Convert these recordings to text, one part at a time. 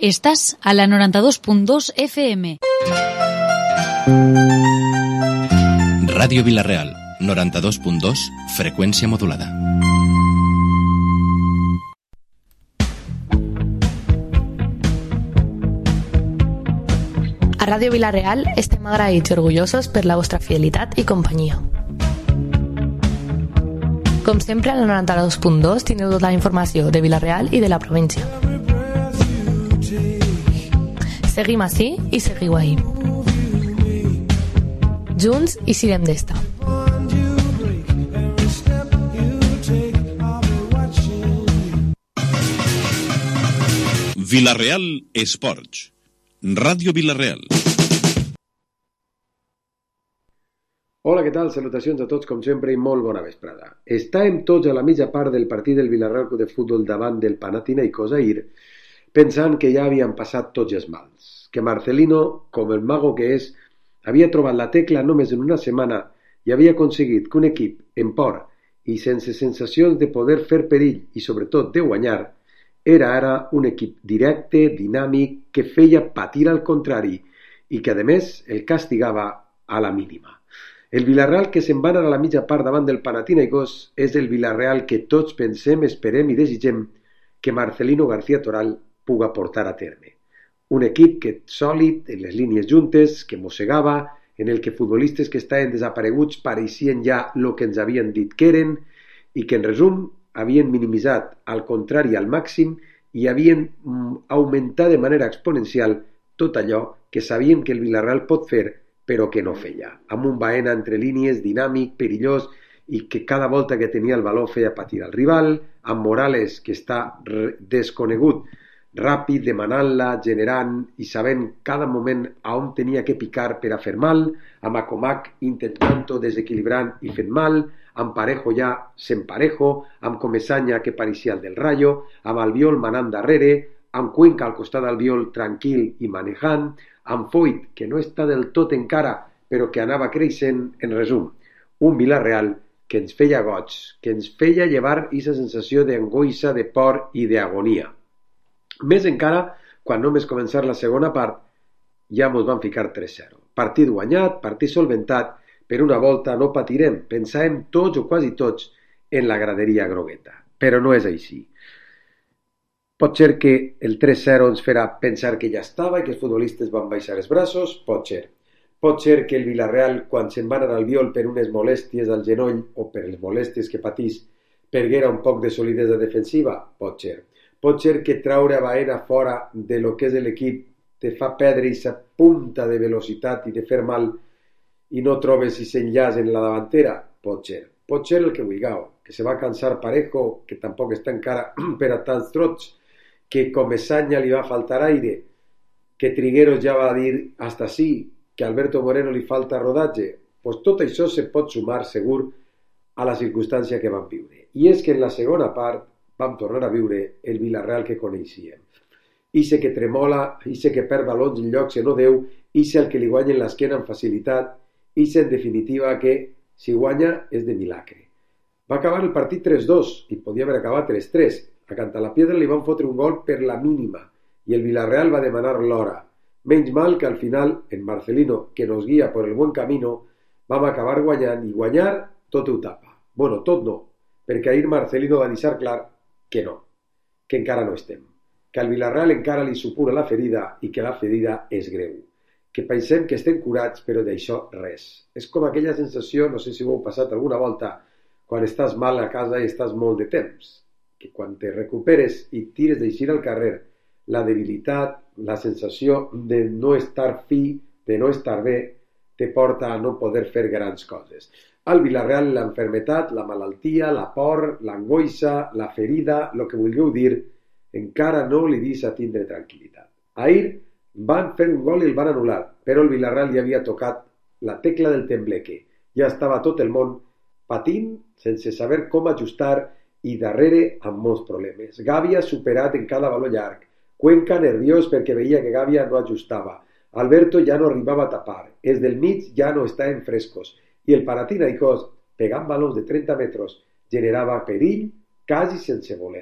Estàs a la 92.2 FM. Ràdio Vila-real, 92.2, freqüència modulada. A Ràdio Vila-real estem agraïts i orgullosos per la vostra fidelitat i companyia. Com sempre, a la 92.2 teniu tota la informació de Vila-real i de la província. Seguim ací i seguiu ahí. Junts i sirem d'esta. Vila-real Esports. Ràdio Vila-real. Hola, què tal? Salutacions a tots, com sempre, i molt bona vesprada. Estàvem tots a la mitja part del partit del Vila-real Club de Futbol davant del Panathinaikos ahir, pensant que ja havien passat tots els mals, que Marcelino, com el mago que és, havia trobat la tecla només en una setmana i havia aconseguit que un equip en por i sense sensacions de poder fer perill i sobretot de guanyar, era ara un equip directe, dinàmic, que feia patir al contrari i que, a més, el castigava a la mínima. El Vila-real que se'n va anar a la mitja part davant del Panathinaikos és el Vila-real que tots pensem, esperem i desitgem que Marcelino García Toral puga portar a terme. Un equip que sòlid, en les línies juntes, que mossegava, en el que futbolistes que estaven desapareguts pareixien ja el que ens havien dit que eren i que, en resum, havien minimitzat al contrari al màxim i havien augmentat de manera exponencial tot allò que sabien que el Vila-real pot fer però que no feia, amb un Baena entre línies, dinàmic, perillós i que cada volta que tenia el valor feia patir al rival, amb Morales que està desconegut, ràpid, demanant-la, generant i sabent cada moment a on tenia que picar per a fer mal, amb Acomac intentant-ho, desequilibrant i fent mal, amb Parejo ja sent Parejo, amb Comesaña que pareixia el del Rayo, amb Albiol manant darrere, amb Cuenca al costat d'Albiol tranquil i manejant, amb Foyt, que no està del tot encara, però que anava creixent, en resum, un Vila-real que ens feia goig, que ens feia llevar aquesta sensació d'angoixa, de por i d'agonia. Més encara, quan només començar la segona part, ja mos van ficar 3-0. Partit guanyat, partit solventat, per una volta no patirem, pensàvem tots o quasi tots en la graderia grogueta, però no és així. Pot ser que el 3-0 ens farà pensar que ja estava i que els futbolistes van baixar els braços, pot ser. Pot ser que el Vila-real, quan se'n va anar al Albiol per unes molèsties al genoll o per les molèsties que patís, perguera un poc de solidesa defensiva, pot ser. Pot ser que traure a Baena fora de lo que és l'equip te fa perdre aquesta punta de velocitat i de fer mal i no trobes aquest enllaç en la davantera, pot ser. Pot ser el que vulgueu, que se va cansar Parejo, que tampoc està encara per a tants trots, que Comesaña li va faltar aire, que Trigueros ja va dir hasta sí, que a Alberto Moreno li falta rodatge, pues tot això se pot sumar segur a la circumstància que vam viure. I és que en la segona part vam tornar a viure el Vila-real que coneixíem. Ixe que tremola, ixe que perd balons en llocs que no deu, ixe al que li guanyen l'esquena amb facilitat, ixe en definitiva que, si guanya, és de milagre. Va acabar el partit 3-2 i podia haver acabat 3-3. A Cantalapiedra li van fotre un gol per la mínima i el Vila-real va demanar l'hora. Menys mal que al final, en Marcelino, que nos guia por el buen camino, vam acabar guanyant i guanyar tot ho tapa. Bueno, tot no, perquè ahir Marcelino va deixar clar que no, que encara no estem, que al Vila-real encara li supura la ferida i que la ferida és greu, que pensem que estem curats però d'això res. És com aquella sensació, no sé si ho heu passat alguna volta, quan estàs mal a casa i estàs molt de temps, que quan te recuperes i tires d'eixir al carrer, la debilitat, la sensació de no estar fi, de no estar bé, te porta a no poder fer grans coses. Al Vila-real l'enfermetat, la malaltia, la por, l'angoixa, la ferida, el que vulgueu dir, encara no li deixa tindre tranquil·litat. Ahir van fer un gol i el van anul·lar, però el Vila-real ja havia tocat la tecla del tembleque. Ja estava tot el món patint sense saber com ajustar i darrere amb molts problemes. Gàbia superat en cada valor llarg. Cuenca nerviós perquè veia que Gàbia no ajustava. Alberto ja no arribava a tapar. Els del mig ja no estaven frescos. I el Panathinaikos, pegant balons de 30 metres, generava perill quasi sense voler.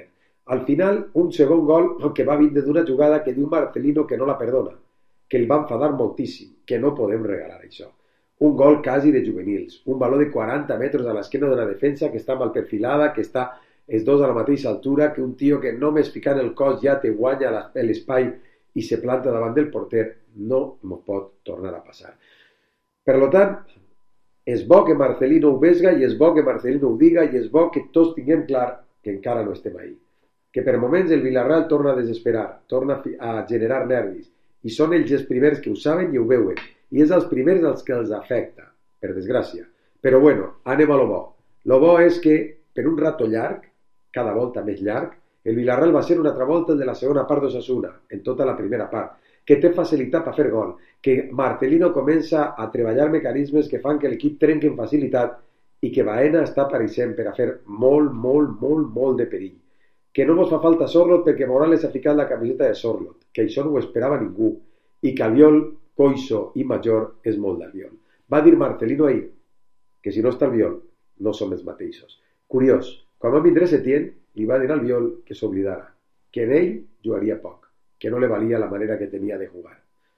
Al final, un segon gol que va vindre d'una jugada que diu Marcelino que no la perdona, que el va enfadar moltíssim, que no podem regalar això. Un gol quasi de juvenils, un baló de 40 metres a l'esquena d'una defensa que està mal perfilada, que està els dos a la mateixa altura, que un tio que només ficant el cos ja te guanya l'espai i se planta davant del porter, no m'ho pot tornar a passar. Per tant, és bo que Marcelino ho vesga i és bo que Marcelino ho diga i és bo que tots tinguem clar que encara no estem ahí. Que per moments el Villarreal torna a desesperar, torna a generar nervis, i són ells els primers que ho saben i ho veuen, i és els primers als que els afecta, per desgràcia. Però bueno, anem a lo bo. Lo bo és que, per un rato llarg, cada volta més llarg, el Villarreal va ser una altra volta de la segona part d'Osasuna, en tota la primera part, que té facilitat per fer gol, que Marcelino comença a treballar mecanismes que fan que l'equip trenqui en facilitat i que Baena està apareixent per a fer molt de perill. Que no mos fa falta Sorloth perquè Morales ha ficat la camiseta de Sorloth, que això no ho esperava ningú, i que Albiol, Coiso i Major és molt d'Albiol. Va dir Marcelino ahir que si no està Albiol no som els mateixos. Curiós, quan va vindre Setién li va dir a Albiol que s'oblidara, que en ell jugaria poc, que no li valia la manera que tenia de jugar.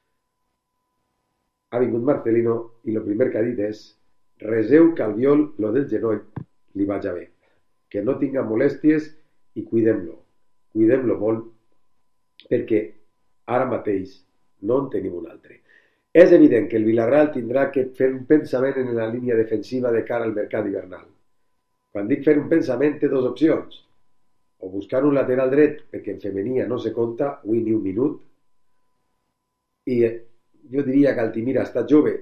Ha vingut Marcelino i el primer que ha dit és: reseu que Albiol lo del genoll li vaja bé, que no tinga molèsties i cuidem-lo molt, perquè ara mateix no en tenim un altre. És evident que el Villarreal tindrà que fer un pensament en la línia defensiva de cara al mercat hivernal. Quan dic fer un pensament, té dues opcions. O buscar un lateral dret, perquè en femenia no se compta, avui ni un minut, i jo diria que Altimira està jove,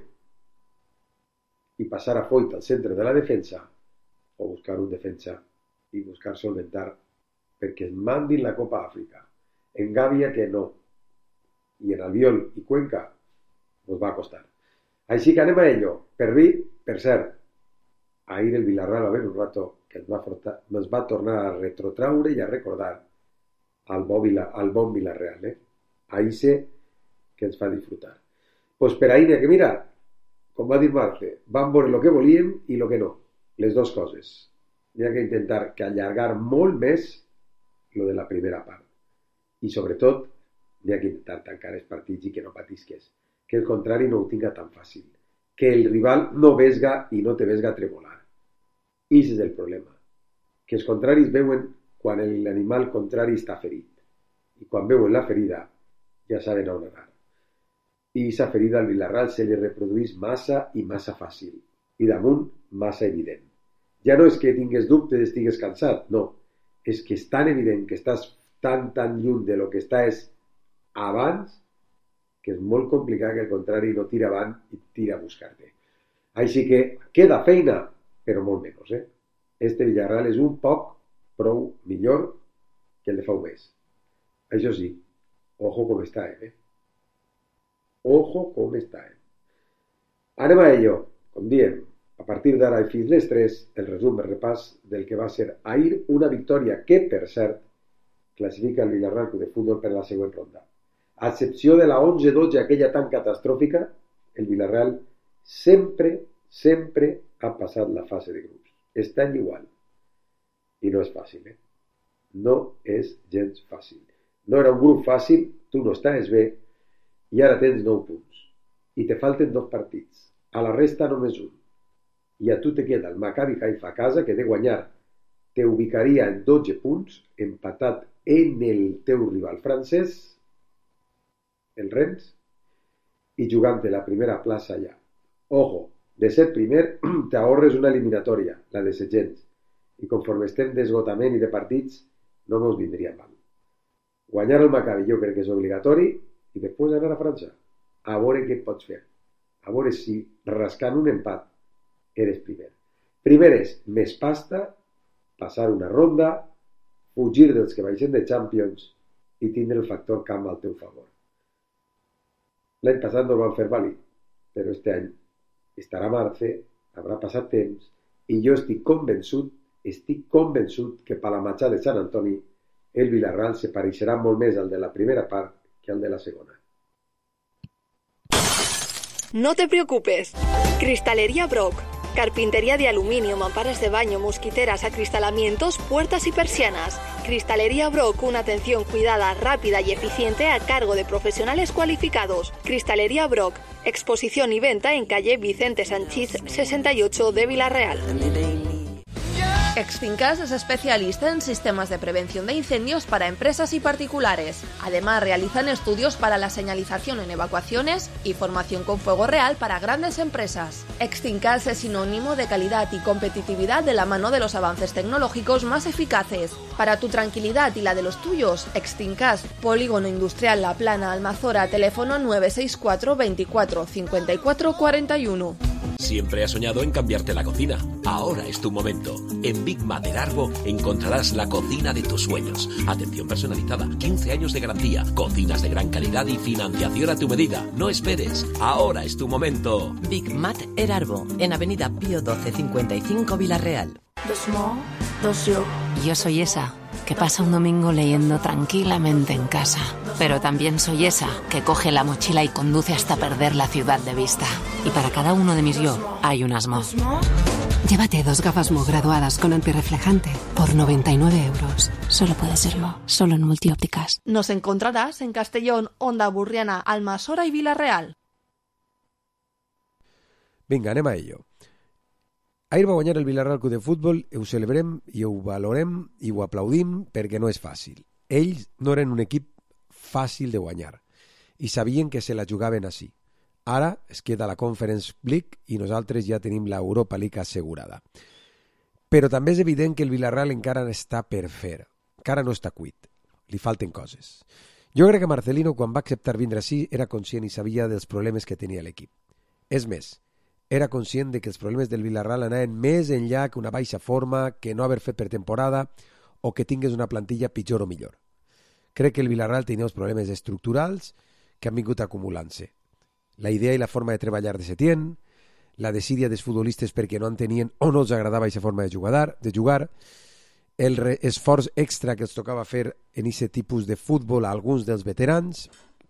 i passar a Foyt al centre de la defensa, o buscar un defensa i buscar solventar perquè es mandin la Copa Àfrica. En Gàbia que no. I en Albiol i Cuenca ens va costar. Així que anem a ello. Per cert, ahir el Villarreal va haver un rato que ens va tornar a retrotraure i a recordar al bon Villarreal. Ahir sé que ens fa disfrutar. Pues per ahir n'hi ha que mirar, com va dir Marce, vam veure el que volíem i el que no. Les dues coses. N'hi ha que intentar que allargar molt més lo de la primera part. I sobretot, n'hi ha que intentar tancar els partits i que no patisques. Que el contrari no ho tinga tan fàcil. Que el rival no vesga i no te vesga tremolar. I aquest és el problema. Que els contraris veuen quan l'animal contrari està ferit. I quan veuen la ferida, ja saben on anar. I aquesta ferida al Villarreal se li reprodueix massa i massa fàcil. I damunt, massa evident. Ja no és que tingues dubtes, estigues cansat, no. És que és tan evident que estàs tan lluny de lo que estàs abans que és molt complicat que el contrari no tira avant i tira a buscar-te. Així que queda feina, però molt menys. Este Villarreal és un poc prou millor que el de fa un mes. Això sí, ojo com està, Ojo com està, Anem a ello, com diem. A partir d'ara i fins les 3, el resum, el repàs del que va ser ahir una victòria que, per cert, classifica el Villarreal Club de Futbol per a la següent ronda. A excepció de la 11-12, aquella tan catastròfica, el Villarreal sempre ha passat la fase de grups. Està igual. I no és fàcil, No és gens fàcil. No era un grup fàcil, tu no estàs bé, i ara tens 9 punts. I te falten 2 partits. A la resta només un. I a tu te queda el Maccabi Haifa a casa, que de guanyar te ubicaria en 12 punts, empatat en el teu rival francès, el Rennes, i jugant-te la primera plaça allà. Ojo, de ser primer t'ahorres una eliminatòria, la de Setgens, i conforme estem d'esgotament i de partits, no mos vindria mal. Guanyar el Maccabi jo crec que és obligatori i després anar a França, a veure què pots fer, a veure si rascant un empat eres primer. Primer és més pasta, passar una ronda, fugir dels que baixen de Champions i tindre el factor camp al teu favor. L'any passat no el van fer vàlid, però este any estarà Marce, haurà passat temps, i jo estic convençut que per la matxa de Sant Antoni el Villarreal se pareixerà molt més al de la primera part que al de la segona. No te preocupes. Cristalería Brock. Carpintería de aluminio, mamparas de baño, mosquiteras, acristalamientos, puertas y persianas. Cristalería Brock, una atención cuidada, rápida y eficiente a cargo de profesionales cualificados. Cristalería Brock, exposición y venta en calle Vicente Sanchís 68 de Villarreal. Exfincas es especialista en sistemas de prevención de incendios para empresas y particulares. Además, realizan estudios para la señalización en evacuaciones y formación con fuego real para grandes empresas. Exfincas es sinónimo de calidad y competitividad de la mano de los avances tecnológicos más eficaces. Para tu tranquilidad y la de los tuyos, Exfincas, Polígono Industrial La Plana, Almazora, teléfono 964 24 54 41. Siempre has soñado en cambiarte la cocina. Ahora es tu momento. En Big Mat Erarbo encontrarás la cocina de tus sueños. Atención personalizada, 15 años de garantía, cocinas de gran calidad y financiación a tu medida. No esperes. Ahora es tu momento. Big Mat Erarbo, en Avenida Pío 12 55 Villarreal. Yo soy esa que pasa un domingo leyendo tranquilamente en casa. Pero también soy esa que coge la mochila y conduce hasta perder la ciudad de vista. Y para cada uno de mis yo hay un Asmo. Llévate 2 gafas Mo graduadas con antirreflejante por 99 euros. Solo puede ser Mo, solo en Multiópticas. Nos encontrarás en Castellón, Onda Burriana, Almasora y Villarreal. Vinga, anem a ello. Ahir va guanyar el Villarreal Club de Futbol, ho celebrem i ho valorem i ho aplaudim perquè no és fàcil. Ells no eren un equip fàcil de guanyar i sabien que se la jugaven així. Ara es queda la Conference League i nosaltres ja tenim l'Europa League assegurada. Però també és evident que el Villarreal encara està per fer. Encara no està cuit. Li falten coses. Jo crec que Marcelino, quan va acceptar vindre així, era conscient i sabia dels problemes que tenia l'equip. És més, era conscient de que els problemes del Villarreal anaven més enllà que una baixa forma, que no haver fet pretemporada o que tingués una plantilla pitjor o millor. Crec que el Villarreal tenia uns problemes estructurals que han vingut acumulant-se. La idea i la forma de treballar de Setién, la desídia dels futbolistes perquè no entenien o no els agradava aquesta forma de jugar, el esforç extra que els tocava fer en aquest tipus de futbol a alguns dels veterans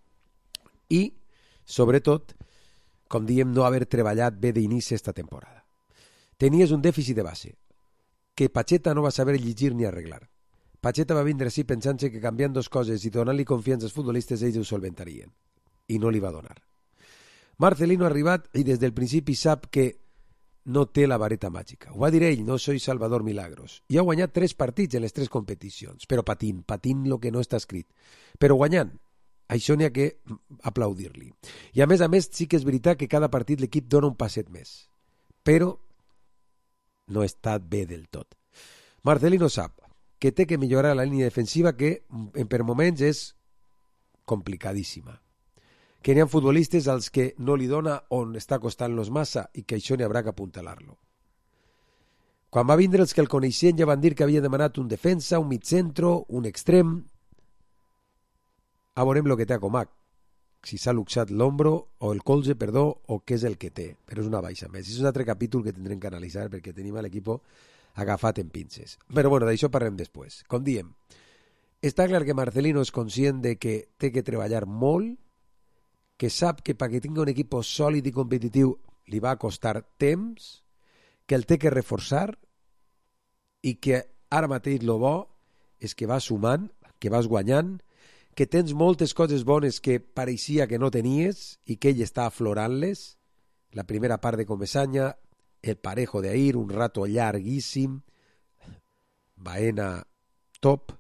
i, sobretot, com diem, no haver treballat bé d'inici esta temporada. Tenies un dèficit de base, que Pacheta no va saber llegir ni arreglar. Pacheta va vindre així pensant-se que canviant 2 coses i donant-li confiança als futbolistes ells ho solventarien. I no li va donar. Marcelino ha arribat i des del principi sap que no té la vareta màgica. Ho va dir ell, no soy Salvador Milagros. I ha guanyat 3 partits en les 3 competicions, però patint lo que no està escrit. Però guanyant. Això n'hi ha que aplaudir-li. I a més, sí que és veritat que cada partit l'equip dona un passet més. Però no està bé del tot. Marcelino sap que té que millorar la línia defensiva que per moments és complicadíssima. Que n'hi ha futbolistes als que no li dona on està costant-los massa i que això n'hi haurà que apuntalar-lo. Quan va vindre els que el coneixien ja van dir que havia demanat un defensa, un mitcentro, un extrem. Veurem el que té a Comac, si s'ha luxat l'ombro o el colze, o què és el que té, però és una baixa més. És un altre capítol que tindrem que analitzar perquè tenim a l'equip agafat en pinces. Però bueno, d'això parlem després. Com diem, està clar que Marcelino és conscient de que té que treballar molt, que sap que perquè tingui un equip sòlid i competitiu li va costar temps, que el té que reforçar i que ara mateix lo bo és que vas sumant, que vas guanyant, que tens moltes coses bones que pareixia que no tenies i que ell està aflorant-les. La primera part de Comesaña, el parejo d'ahir, un rato llarguíssim, Baena top,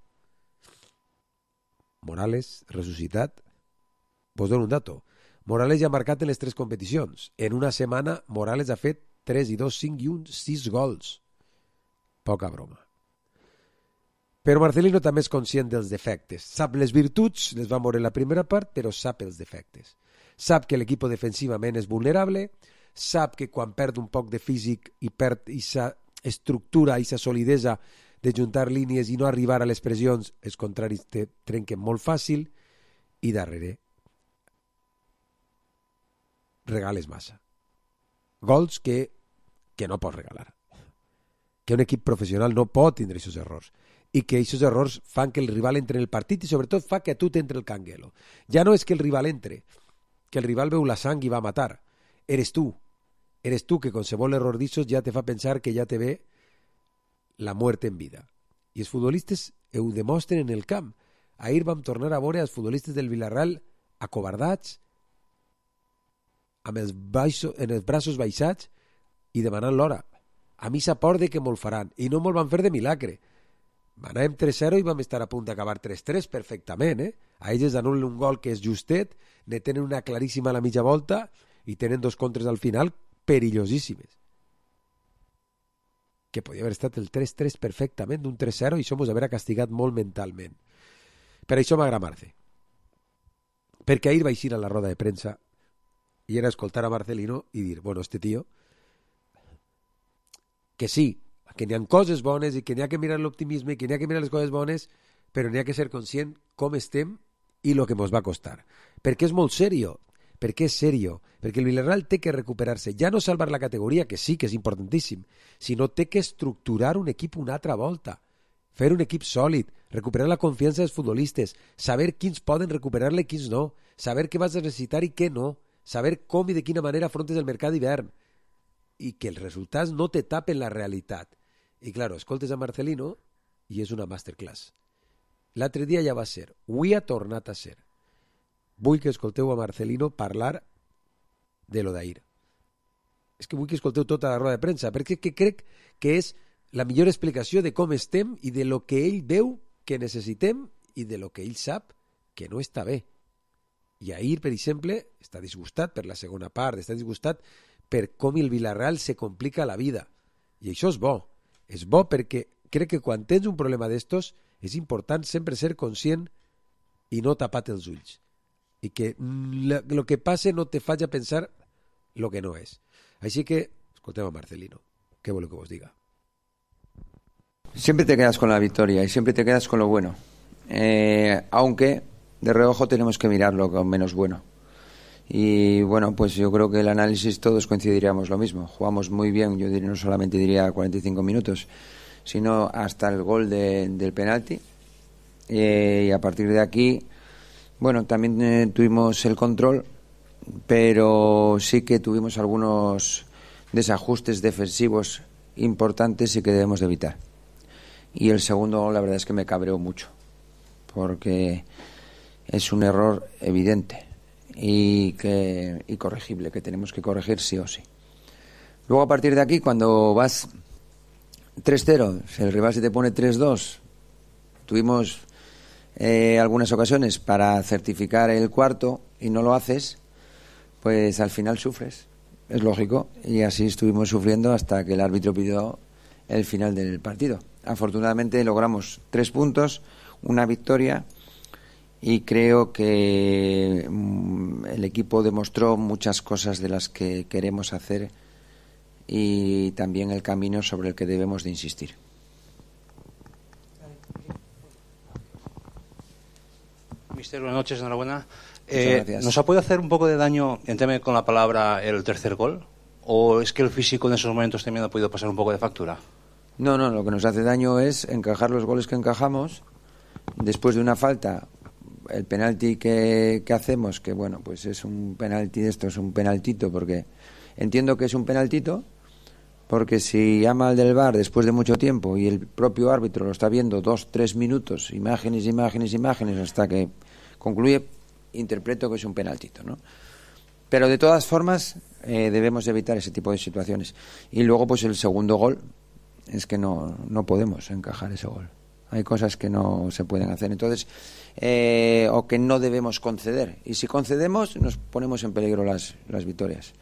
Morales ressuscitat. Vos dono un dato. Morales ja ha marcat en les 3 competicions. En una setmana Morales ha fet 3 i 2, 5 i 1, 6 gols. Poca broma. Però Marcelino també és conscient dels defectes. Sap les virtuts, les va veure en la primera part, però sap els defectes. Sap que l'equip defensivament és vulnerable, sap que quan perd un poc de físic i perd aquesta estructura, aquesta solidesa de juntar línies i no arribar a les pressions, els contraris te trenquen molt fàcil i darrere regales massa. Gols que no pots regalar. Que un equip professional no pot tindre aquests errors. I que aquests errors fan que el rival entre en el partit i sobretot fa que a tu t'entre el canguelo. Ja no és que el rival entre, que el rival veu la sang i va a matar. Eres tu que qualsevol error d'ixos ja te fa pensar que ja te ve la muerte en vida. I els futbolistes ho demostren en el camp. Ahir vam tornar a veure els futbolistes del Villarreal acobardats, amb els braços baixats i demanant l'hora. A mi s'aporta que me'l faran, i no me'l van fer de milagre. Anàvem 3-0 i vam estar a punt d'acabar 3-3 perfectament, A ells d'anulen un gol que és justet, ne tenen una claríssima a la mitja volta i tenen 2 contres al final perillosíssimes. Que podia haver estat el 3-3 perfectament d'un 3-0 i això mos haver castigat molt mentalment. Per això m'agrada Marce. Perquè ahir vaig ir a la roda de premsa i era escoltar a Marcelino i dir, bueno, este tío, que sí, que n'hi ha coses bones i que n'hi ha que mirar l'optimisme i que n'hi ha que mirar les coses bones, però n'hi ha que ser conscient com estem i el que mos va costar. Perquè és molt serio, perquè és serio, perquè el Villarreal té que recuperar-se, ja no salvar la categoria, que sí que és importantíssim, sinó té que estructurar un equip una altra volta, fer un equip sòlid, recuperar la confiança dels futbolistes, saber quins poden recuperar-la i quins no, saber què vas a necessitar i què no, saber com i de quina manera afrontes el mercat d'hivern, i que els resultats no te tapen la realitat. I, claro, escoltes a Marcelino i és una masterclass. L'altre dia ja va ser, avui ha tornat a ser. Vull que escolteu a Marcelino parlar de lo d'ahir. És que vull que escolteu tota la roda de premsa, perquè crec que és la millor explicació de com estem i de lo que ell veu que necessitem i de lo que ell sap que no està bé. I ahir, per exemple, està disgustat per la segona part, està disgustat per com el Villarreal se complica la vida. I això és bo. És bo perquè crec que quan tens un problema d'estos és important sempre ser conscient i no tapar els ulls. I que lo que passe no te faci pensar lo que no és. Així que, escoltem a Marcelino. Què voleu que vos diga? Siempre te quedas con la victoria y siempre te quedas con lo bueno. Aunque de reojo tenemos que mirarlo con menos bueno. Y bueno, pues yo creo que el análisis todos coincidiríamos lo mismo. Jugamos muy bien, yo diría, no solamente diría 45 minutos, sino hasta el gol del penalti. Y a partir de aquí, bueno, también tuvimos el control, pero sí que tuvimos algunos desajustes defensivos importantes y que debemos de evitar. Y el segundo gol, la verdad es que me cabreó mucho, porque es un error evidente y corregible, que tenemos que corregir sí o sí. Luego, a partir de aquí, cuando vas 3-0, si el rival se te pone 3-2, tuvimos algunas ocasiones para certificar el cuarto y no lo haces, pues al final sufres, es lógico, y así estuvimos sufriendo hasta que el árbitro pidió el final del partido. Afortunadamente logramos 3 puntos, una victoria, y creo que el equipo demostró muchas cosas de las que queremos hacer y también el camino sobre el que debemos de insistir. Mister, buenas noches, enhorabuena. Gracias. ¿Nos ha podido hacer un poco de daño, entiéndeme con la palabra, el tercer gol? ¿O es que el físico en esos momentos también ha podido pasar un poco de factura? No, lo que nos hace daño es encajar los goles que encajamos después de una falta. El penalti que hacemos, que bueno, pues es un penalti de esto, es un penaltito, porque entiendo que es un penaltito, porque si llama al del VAR después de mucho tiempo y el propio árbitro lo está viendo 2-3 minutos, imágenes, hasta que concluye, interpreto que es un penaltito, ¿no? Pero de todas formas debemos evitar ese tipo de situaciones. Y luego pues el segundo gol, es que no podemos encajar ese gol. Hay cosas que no se pueden hacer, entonces o que no debemos conceder, y si concedemos nos ponemos en peligro las victorias.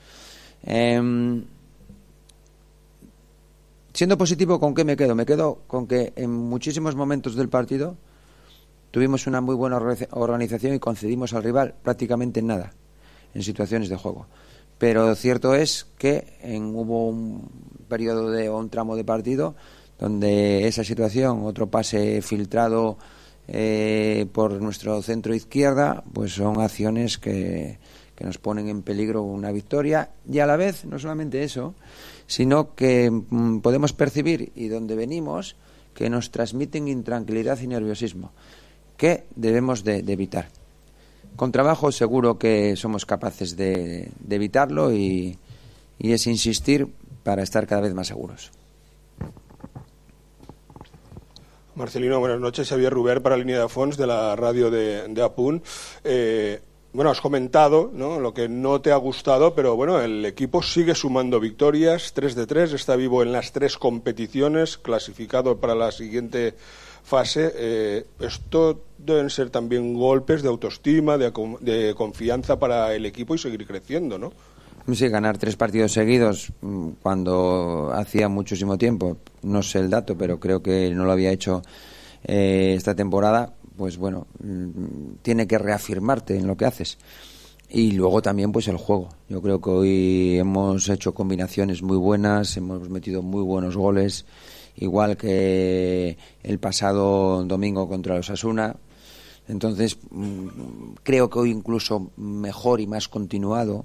Siendo positivo, ¿con qué me quedo? Me quedo con que en muchísimos momentos del partido tuvimos una muy buena organización y concedimos al rival prácticamente nada en situaciones de juego. Pero cierto es que hubo un periodo o un tramo de partido donde esa situación, otro pase filtrado por nuestro centro izquierda, pues son acciones que nos ponen en peligro una victoria, y a la vez no solamente eso, sino que podemos percibir, y donde venimos, que nos transmiten intranquilidad y nerviosismo, que debemos de evitar. Con trabajo seguro que somos capaces de evitarlo, y es insistir para estar cada vez más seguros. Marcelino, buenas noches. Xavier Ruber para Línea de Fons de la radio de Apunt. Bueno, has comentado, ¿no?, lo que no te ha gustado, pero bueno, el equipo sigue sumando victorias, 3 de 3, está vivo en las 3 competiciones, clasificado para la siguiente fase. Esto deben ser también golpes de autoestima, de confianza para el equipo y seguir creciendo, ¿no? Sí, ganar 3 partidos seguidos cuando hacía muchísimo tiempo, no sé el dato, pero creo que no lo había hecho esta temporada, pues bueno, tiene que reafirmarte en lo que haces. Y luego también pues el juego. Yo creo que hoy hemos hecho combinaciones muy buenas, hemos metido muy buenos goles, igual que el pasado domingo contra los Osasuna. Entonces creo que hoy incluso mejor y más continuado.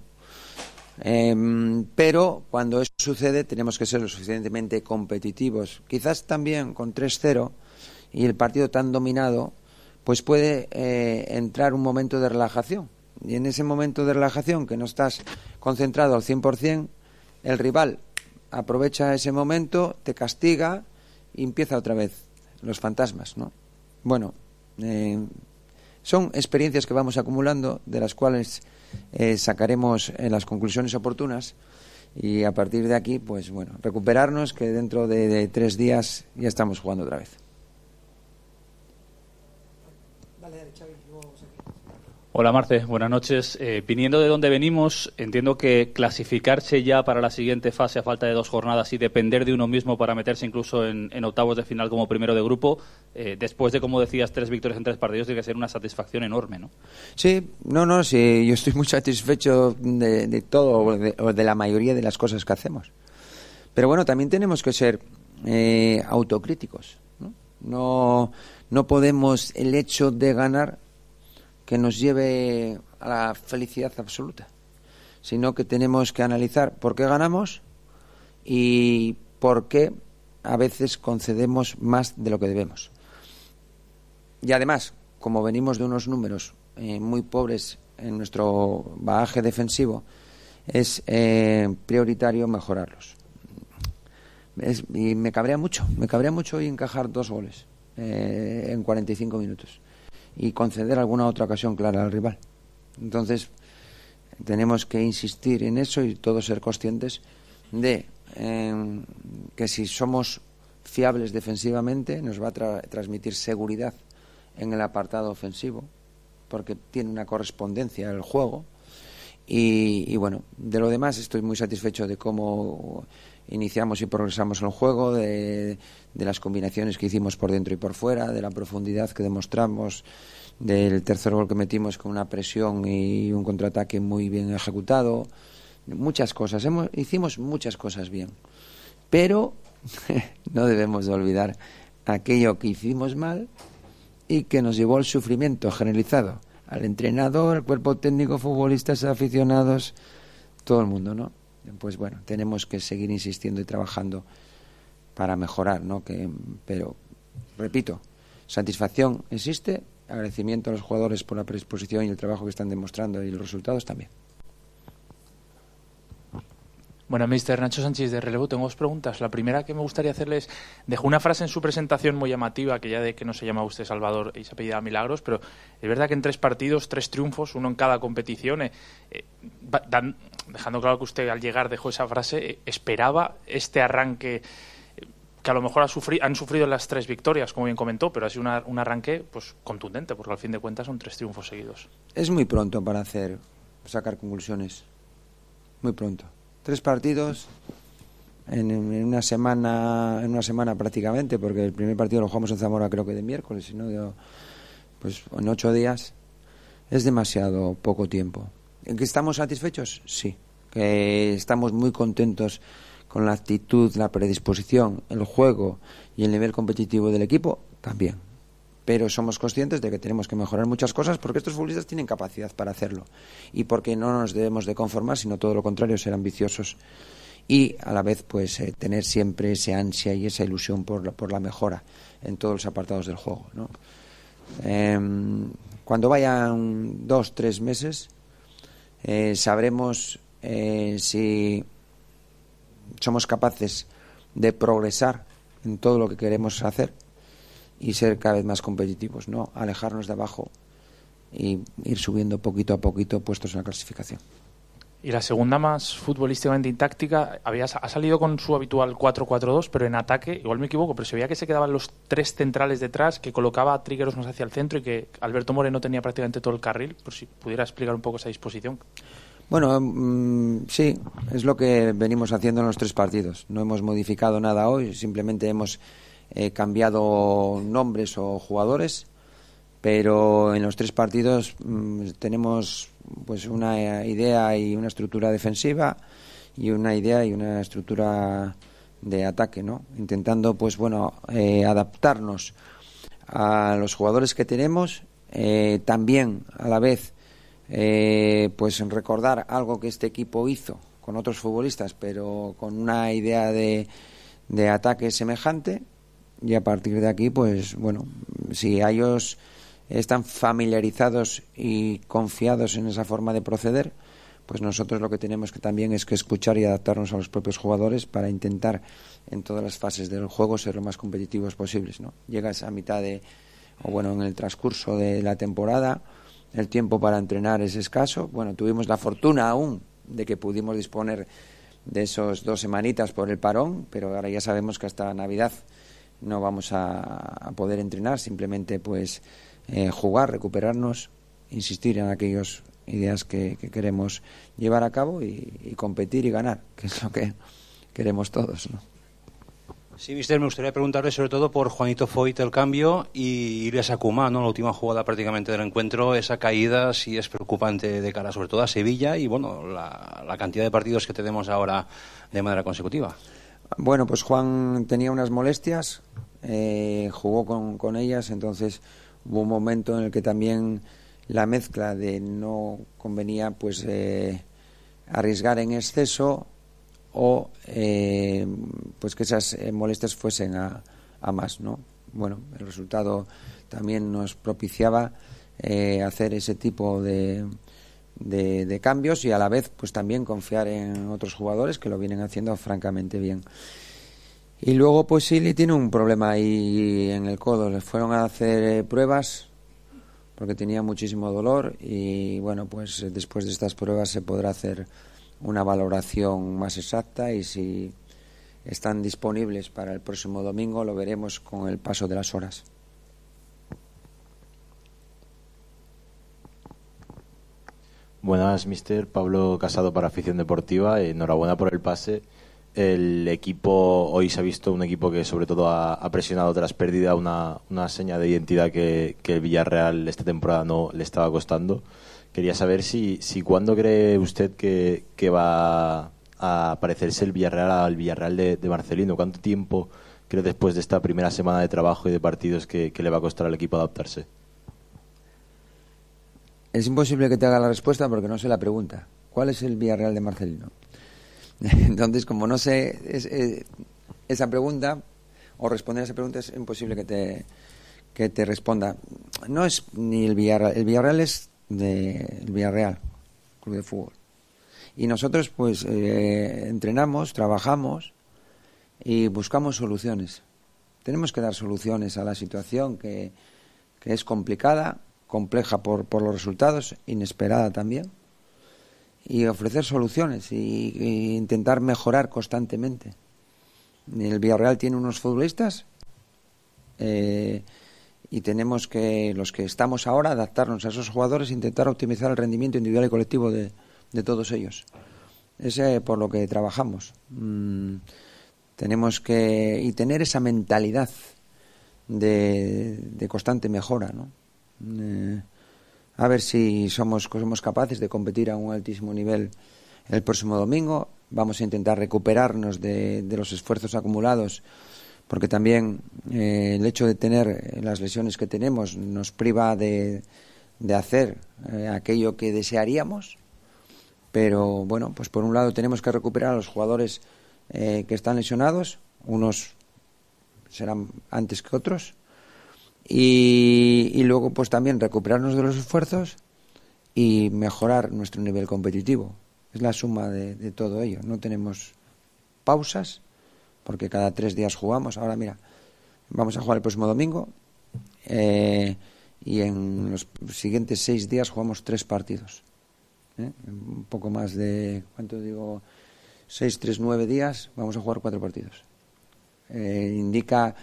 Pero cuando eso sucede tenemos que ser lo suficientemente competitivos. Quizás también con 3-0 y el partido tan dominado, pues puede entrar un momento de relajación. Y en ese momento de relajación, que no estás concentrado al 100%, el rival aprovecha ese momento, te castiga y empieza otra vez los fantasmas, ¿no? Bueno, son experiencias que vamos acumulando, de las cuales sacaremos las conclusiones oportunas, y a partir de aquí, pues bueno, recuperarnos, que dentro de 3 días ya estamos jugando otra vez. Hola Marce, buenas noches. Viniendo de donde venimos, entiendo que clasificarse ya para la siguiente fase a falta de 2 jornadas y depender de uno mismo para meterse incluso en octavos de final como primero de grupo, después de, como decías, 3 victorias en 3 partidos, tiene que ser una satisfacción enorme, ¿no? Sí, sí, yo estoy muy satisfecho de todo, o de la mayoría de las cosas que hacemos. Pero bueno, también tenemos que ser autocríticos, ¿no? No podemos el hecho de ganar que nos lleve a la felicidad absoluta, sino que tenemos que analizar por qué ganamos y por qué a veces concedemos más de lo que debemos. Y además, como venimos de unos números muy pobres en nuestro bagaje defensivo, es prioritario mejorarlos. Y me cabrea mucho hoy encajar 2 goles en 45 minutos. Y conceder alguna otra ocasión clara al rival. Entonces tenemos que insistir en eso y todos ser conscientes de que si somos fiables defensivamente nos va a transmitir seguridad en el apartado ofensivo, porque tiene una correspondencia al juego. Y bueno, de lo demás estoy muy satisfecho de cómo iniciamos y progresamos en el juego, de las combinaciones que hicimos por dentro y por fuera, de la profundidad que demostramos, del tercer gol que metimos con una presión y un contraataque muy bien ejecutado. Muchas cosas, hicimos muchas cosas bien, pero no debemos de olvidar aquello que hicimos mal y que nos llevó al sufrimiento generalizado, al entrenador, al cuerpo técnico, futbolistas, aficionados, todo el mundo, ¿no? Pues bueno, tenemos que seguir insistiendo y trabajando para mejorar, ¿no? Pero, repito, satisfacción existe, agradecimiento a los jugadores por la predisposición y el trabajo que están demostrando y los resultados también. Bueno, mister Nacho Sánchez de Relevo, tengo 2 preguntas. La primera que me gustaría hacerles, dejó una frase en su presentación muy llamativa, que ya de que no se llama usted Salvador y se apellida Milagros, pero es verdad que en 3 partidos, 3 triunfos, uno en cada competición, dejando claro que usted al llegar dejó esa frase, esperaba este arranque que a lo mejor han sufrido las 3 victorias, como bien comentó, pero ha sido un arranque pues contundente, porque al fin de cuentas son 3 triunfos seguidos. Es muy pronto para sacar conclusiones, muy pronto. 3 partidos en una semana prácticamente, porque el primer partido lo jugamos en Zamora creo que de miércoles, sino pues en 8 días es demasiado poco tiempo. ¿En que estamos satisfechos? Sí, que estamos muy contentos con la actitud, la predisposición, el juego y el nivel competitivo del equipo también. Pero somos conscientes de que tenemos que mejorar muchas cosas, porque estos futbolistas tienen capacidad para hacerlo y porque no nos debemos de conformar, sino todo lo contrario, ser ambiciosos y a la vez pues tener siempre esa ansia y esa ilusión por la mejora en todos los apartados del juego, ¿no? Cuando vayan 2-3 meses sabremos si somos capaces de progresar en todo lo que queremos hacer y ser cada vez más competitivos, no alejarnos de abajo y ir subiendo poquito a poquito puestos en la clasificación. Y la segunda, más futbolísticamente táctica, ha salido con su habitual 4-4-2, pero en ataque, igual me equivoco, pero se veía que se quedaban los 3 centrales detrás, que colocaba a Trigueros más hacia el centro y que Alberto Moreno tenía prácticamente todo el carril, por si pudiera explicar un poco esa disposición. Bueno, sí, es lo que venimos haciendo en los 3 partidos. No hemos modificado nada hoy, simplemente hemos cambiado nombres o jugadores, pero en los 3 partidos tenemos pues una idea y una estructura defensiva y una idea y una estructura de ataque, ¿no? Intentando pues adaptarnos a los jugadores que tenemos, también a la vez pues recordar algo que este equipo hizo con otros futbolistas, pero con una idea de ataque semejante, y a partir de aquí pues si a ellos están familiarizados y confiados en esa forma de proceder, pues nosotros lo que tenemos que también es que escuchar y adaptarnos a los propios jugadores para intentar en todas las fases del juego ser lo más competitivos posibles, ¿no? Llegas a mitad en el transcurso de la temporada, el tiempo para entrenar es escaso. Tuvimos la fortuna aún de que pudimos disponer de esos 2 semanitas por el parón, pero ahora ya sabemos que hasta Navidad no vamos a poder entrenar, simplemente pues jugar, recuperarnos, insistir en aquellas ideas que queremos llevar a cabo y competir y ganar, que es lo que queremos todos, ¿no? Sí, mister, me gustaría preguntarle sobre todo por Juanito Foyt, el cambio, y Ilias Akumá, ¿no? La última jugada prácticamente del encuentro, esa caída sí es preocupante de cara sobre todo a Sevilla y la cantidad de partidos que tenemos ahora de manera consecutiva. Bueno, pues Juan tenía unas molestias, jugó con ellas, entonces hubo un momento en el que también la mezcla de no convenía pues arriesgar en exceso o pues que esas molestias fuesen a más, ¿no? El resultado también nos propiciaba hacer ese tipo de cambios y a la vez pues también confiar en otros jugadores que lo vienen haciendo francamente bien. Y luego pues Ili tiene un problema ahí en el codo, le fueron a hacer pruebas porque tenía muchísimo dolor y pues después de estas pruebas se podrá hacer una valoración más exacta y si están disponibles para el próximo domingo lo veremos con el paso de las horas. Buenas, mister. Pablo Casado para Afición Deportiva. Enhorabuena por el pase. El equipo hoy se ha visto un equipo que sobre todo ha presionado tras pérdida una seña de identidad que el Villarreal esta temporada no le estaba costando. Quería saber si cuándo cree usted que va a parecerse el Villarreal al Villarreal de Marcelino. ¿Cuánto tiempo cree después de esta primera semana de trabajo y de partidos que le va a costar al equipo adaptarse? Es imposible que te haga la respuesta porque no sé la pregunta. ¿Cuál es el Villarreal de Marcelino? Entonces, como no sé esa pregunta o responder a esa pregunta, es imposible que te responda. No es ni el Villarreal. El Villarreal es del Villarreal, Club de Fútbol. Y nosotros pues entrenamos, trabajamos y buscamos soluciones. Tenemos que dar soluciones a la situación que es complicada, compleja por los resultados, inesperada también, y ofrecer soluciones y intentar mejorar constantemente. El Villarreal tiene unos futbolistas y tenemos que, los que estamos ahora, adaptarnos a esos jugadores e intentar optimizar el rendimiento individual y colectivo de todos ellos. Es por lo que trabajamos. Tenemos que tener esa mentalidad de constante mejora, ¿no? A ver si somos capaces de competir a un altísimo nivel el próximo domingo. Vamos a intentar recuperarnos de los esfuerzos acumulados, porque también el hecho de tener las lesiones que tenemos nos priva de hacer aquello que desearíamos. Pero bueno, pues por un lado tenemos que recuperar a los jugadores que están lesionados, unos serán antes que otros, y luego pues también recuperarnos de los esfuerzos y mejorar nuestro nivel competitivo. Es la suma de todo ello. No tenemos pausas porque cada 3 días jugamos. Ahora mira, vamos a jugar el próximo domingo y en los siguientes 6 días jugamos 3 partidos. Un poco más de, ¿cuánto digo? 6, 3, 9 días, vamos a jugar 4 partidos. Indica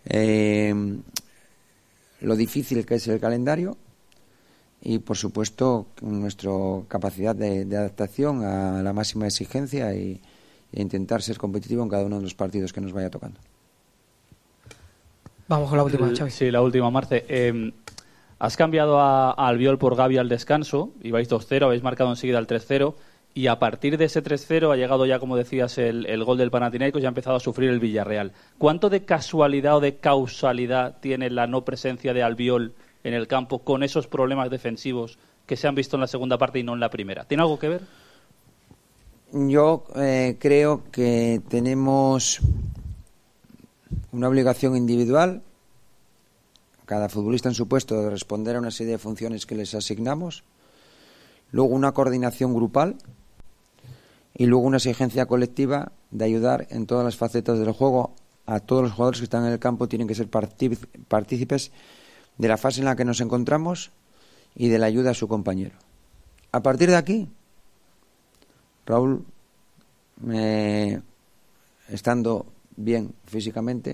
lo difícil que es el calendario y, por supuesto, nuestra capacidad de adaptación a la máxima exigencia e intentar ser competitivo en cada uno de los partidos que nos vaya tocando. Vamos con la última, Xavi. Sí, la última, Marce. Has cambiado a Albiol por Gavi al descanso, ibais 2-0, habéis marcado enseguida el 3-0 y a partir de ese 3-0 ha llegado ya, como decías, el gol del Panathinaikos y ha empezado a sufrir el Villarreal. ¿Cuánto de casualidad o de causalidad tiene la no presencia de Albiol en el campo con esos problemas defensivos que se han visto en la segunda parte y no en la primera? ¿Tiene algo que ver? Yo creo que tenemos una obligación individual, cada futbolista en su puesto, de responder a una serie de funciones que les asignamos, luego una coordinación grupal y luego una exigencia colectiva de ayudar en todas las facetas del juego a todos los jugadores que están en el campo. Tienen que ser partícipes de la fase en la que nos encontramos y de la ayuda a su compañero. A partir de aquí, Raúl, estando bien físicamente,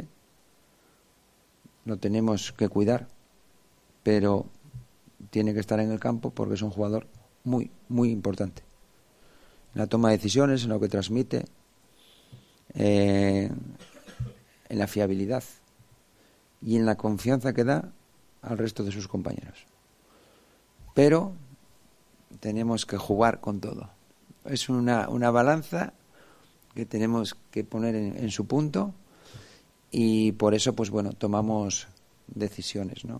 lo tenemos que cuidar, pero tiene que estar en el campo porque es un jugador muy, muy importante en la toma de decisiones, en lo que transmite, en la fiabilidad y en la confianza que da al resto de sus compañeros. Pero tenemos que jugar con todo. Es una balanza que tenemos que poner en su punto y por eso, pues bueno, tomamos decisiones, ¿no?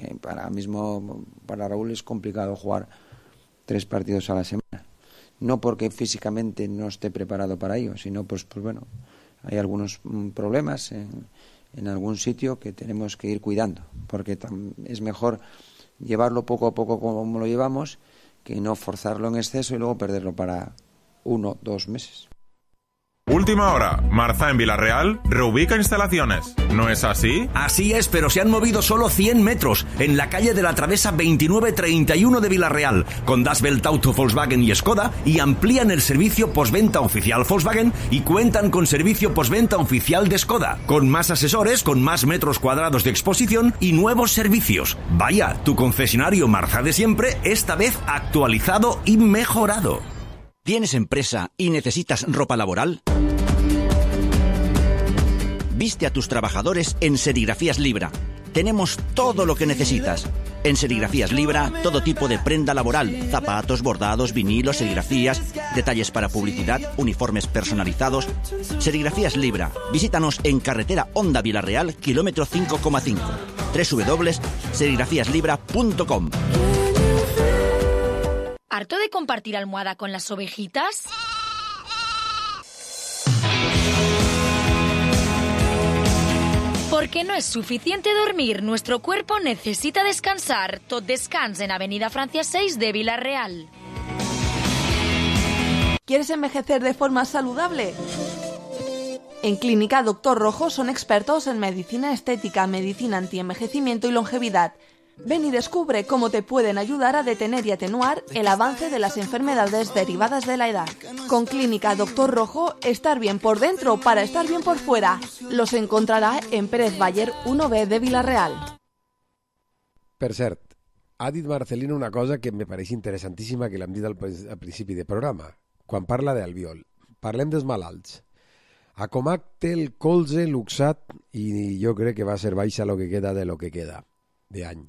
Para Raúl es complicado jugar 3 partidos a la semana. No porque físicamente no esté preparado para ello, sino pues bueno, hay algunos problemas en algún sitio que tenemos que ir cuidando, porque es mejor llevarlo poco a poco como lo llevamos que no forzarlo en exceso y luego perderlo para 1 o 2 meses. Última hora, Marza en Villarreal reubica instalaciones. ¿No es así? Así es, pero se han movido solo 100 metros en la calle de la Travesa 2931 de Villarreal, con Das Welt Auto, Volkswagen y Skoda, y amplían el servicio postventa oficial Volkswagen y cuentan con servicio postventa oficial de Skoda, con más asesores, con más metros cuadrados de exposición y nuevos servicios. Vaya, tu concesionario Marza de siempre, esta vez actualizado y mejorado. ¿Tienes empresa y necesitas ropa laboral? Viste a tus trabajadores en Serigrafías Libra. Tenemos todo lo que necesitas. En Serigrafías Libra, todo tipo de prenda laboral, zapatos, bordados, vinilos, serigrafías, detalles para publicidad, uniformes personalizados. Serigrafías Libra. Visítanos en carretera Honda Villarreal, kilómetro 5,5. www.serigrafíaslibra.com. ¿Harto de compartir almohada con las ovejitas? Porque no es suficiente dormir, nuestro cuerpo necesita descansar. Tot Descans en Avenida Francia 6 de Villarreal. ¿Quieres envejecer de forma saludable? En Clínica Doctor Rojo son expertos en medicina estética, medicina antienvejecimiento y longevidad. Ven y descubre cómo te pueden ayudar a detener y atenuar el avance de las enfermedades derivadas de la edad. Con Clínica Doctor Rojo, estar bien por dentro para estar bien por fuera. Los encontrarà en Pérez Baller 1B de Villarreal. Per cert, ha dit Marcelino una cosa que me pareix interessantíssima, que l'hem dit al principi del programa. Quan parla d'Albiol, parlem dels malalts. A Comac té el colze luxat i jo crec que va ser baixa lo que queda de lo que queda d'any.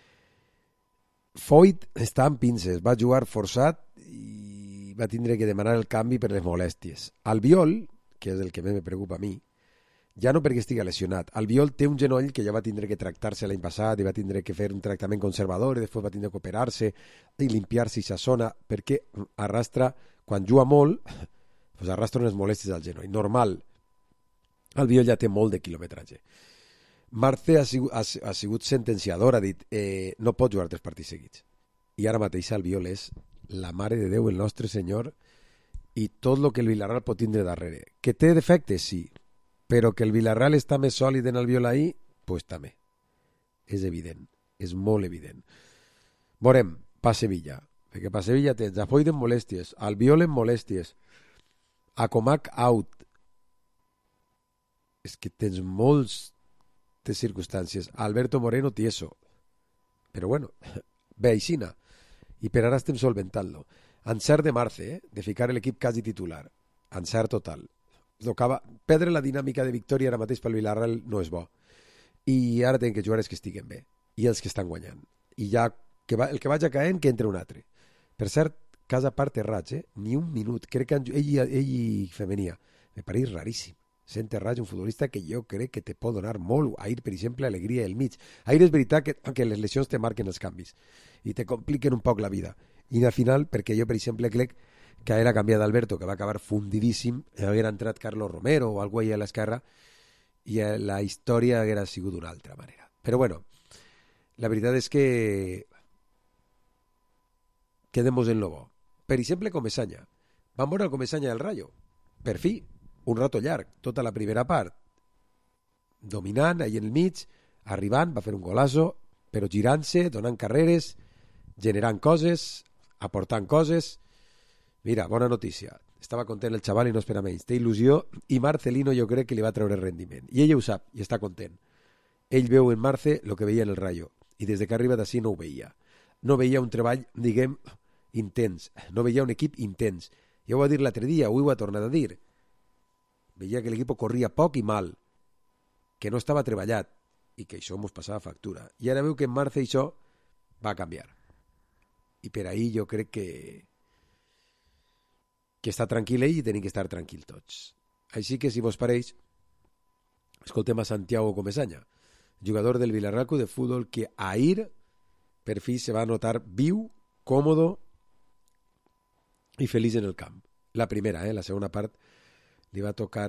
Foyt està amb pinces, va jugar forçat i va tindre que demanar el canvi per les molèsties. Albiol, que és el que més me preocupa a mi, ja no perquè estigui lesionat. Albiol té un genoll que ja va tindre que tractar-se l'any passat i va tindre que fer un tractament conservador i després va tindre que operar-se i limpiar-se aquesta zona perquè arrastra, quan juga molt, pues arrastra unes molèsties al genoll. Normal. Albiol ja té molt de quilometratge. Marce ha sigut sentenciador, ha dit no pot jugar 3 partits seguits. I ara mateix Albiol és la Mare de Déu, el nostre Senyor, i tot el que el Villarreal pot tindre darrere. Que té defectes, sí, però que el Villarreal està més sòlid en Albiol ahir, pues també. És evident, és molt evident. Veurem, pa Sevilla, perquè pa Sevilla tens a Foyt en molèsties, Albiol en molèsties, a Comac out. És que tens moltes circumstàncies. Alberto Moreno tieso. Però bueno, bé aixina. I per ara estem solventant-lo. Encert de Marce, de ficar l'equip quasi titular. Encert total. Perdre la dinàmica de victòria ara mateix pel Villarreal no és bo. I ara tenen que jugar els que estiguen bé. I els que estan guanyant. I ja el que vagi caent, que entre un altre. Per cert, casa part Terrats, ni un minut. Crec que ell i Femenia. Me pareix raríssim. Sent Terrats, un futbolista que jo crec que te pot donar molt. Ahir, per exemple, alegria del mig. Ahir és veritat que les lesions te marquen els canvis i te compliquen un poc la vida. I al final, perquè jo, per exemple, crec que era canviat d'Alberto, que va acabar fundidíssim, haguera entrat Carlos Romero o algú allà a l'esquerra, i la història haguera sigut d'una altra manera. Però bueno, la veritat és que quedemos en lo bo. Per exemple, Comesaña. Vam veure el Comesaña del Rayo. Per fi, un rato llarg, tota la primera part, dominant, allà en el mig, arribant, va fer un golazo, però girant-se, donant carreres, generant coses, aportant coses. Mira, bona notícia. Estava content el xaval i no espera menys. Té il·lusió i Marcelino jo crec que li va treure rendiment. I ell ho sap i està content. Ell veu en Marce el que veia en el Rayo i des que arriba d'ací no ho veia. No veia un treball, diguem, intens. No veia un equip intens. Ja ho va dir l'altre dia, avui ho ha tornat a dir. Veia que l'equip corria poc i mal, que no estava treballat i que això ens passava factura. I ara veu que en Marce això va canviar. I per ahir jo crec que està tranquil ell i tenim que estar tranquil tots. Així que, si vos pareix, escoltem a Santiago Comesaña, jugador del Villarreal de Fútbol, que ahir per fi se va notar viu, còmodo i feliç en el camp. La primera, la segona part li va tocar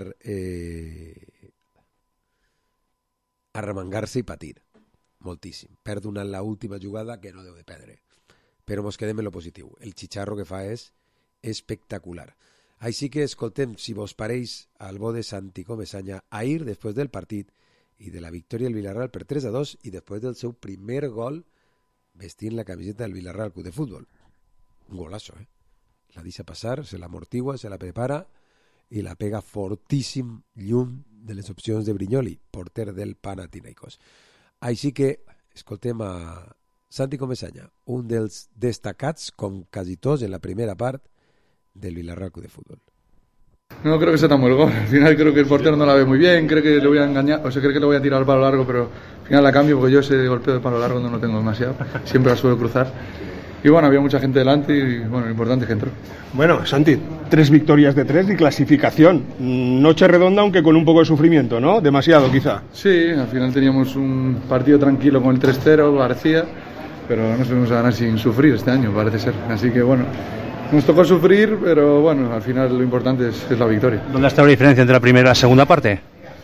arremangar-se i patir moltíssim. Perd la última jugada que no deu de perdre. Però mos quedem en lo positiu. El xicharro que fa és espectacular. Així que escoltem, si vos pareix, al bo de Santi Comesaña ahir, després del partit i de la victòria del Villarreal per 3-2 i després del seu primer gol vestint la camiseta del Villarreal Club de Fútbol. Un golazo, La deixa passar, se l'amortigua, se la prepara i la pega fortíssim lluny de les opcions de Brignoli, porter del Panathinaikos. Així que escoltem a Santi Comesaña, un dels destacats, com quasi tots en la primera part, del Villarreal Club de Fútbol. No creo que sea tan buen gol. Al final creo que el portero no la ve muy bien, creo que le voy a engañar, creo que le voy a tirar al palo largo, pero al final la cambio porque yo ese golpeo de palo largo no lo tengo demasiado, siempre la suelo cruzar. Y bueno, había mucha gente delante y bueno, lo importante es que entró. Bueno, Santi, 3 victorias de 3 y clasificación. Noche redonda, aunque con un poco de sufrimiento, ¿no? Demasiado, quizá. Sí, al final teníamos un partido tranquilo con el 3-0, García, pero nos vamos a ganar sin sufrir este año, parece ser. Así que bueno, nos tocó sufrir, pero bueno, al final lo importante es la victoria. ¿Dónde está la diferencia entre la primera y la segunda parte?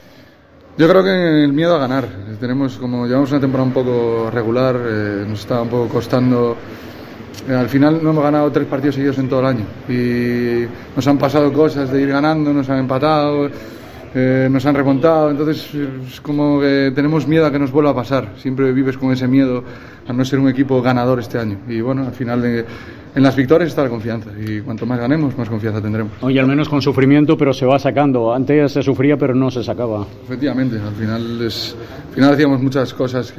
Yo creo que el miedo a ganar. Llevamos una temporada un poco regular, nos está un poco costando. Al final no hemos ganado 3 partidos seguidos en todo el año y nos han pasado cosas de ir ganando, nos han empatado, nos han remontado, entonces es como que tenemos miedo a que nos vuelva a pasar. Siempre vives con ese miedo a no ser un equipo ganador este año y bueno, al final en las victorias está la confianza y cuanto más ganemos, más confianza tendremos. Oye, al menos con sufrimiento, pero se va sacando. Antes se sufría, pero no se sacaba. Efectivamente, al final hacíamos muchas cosas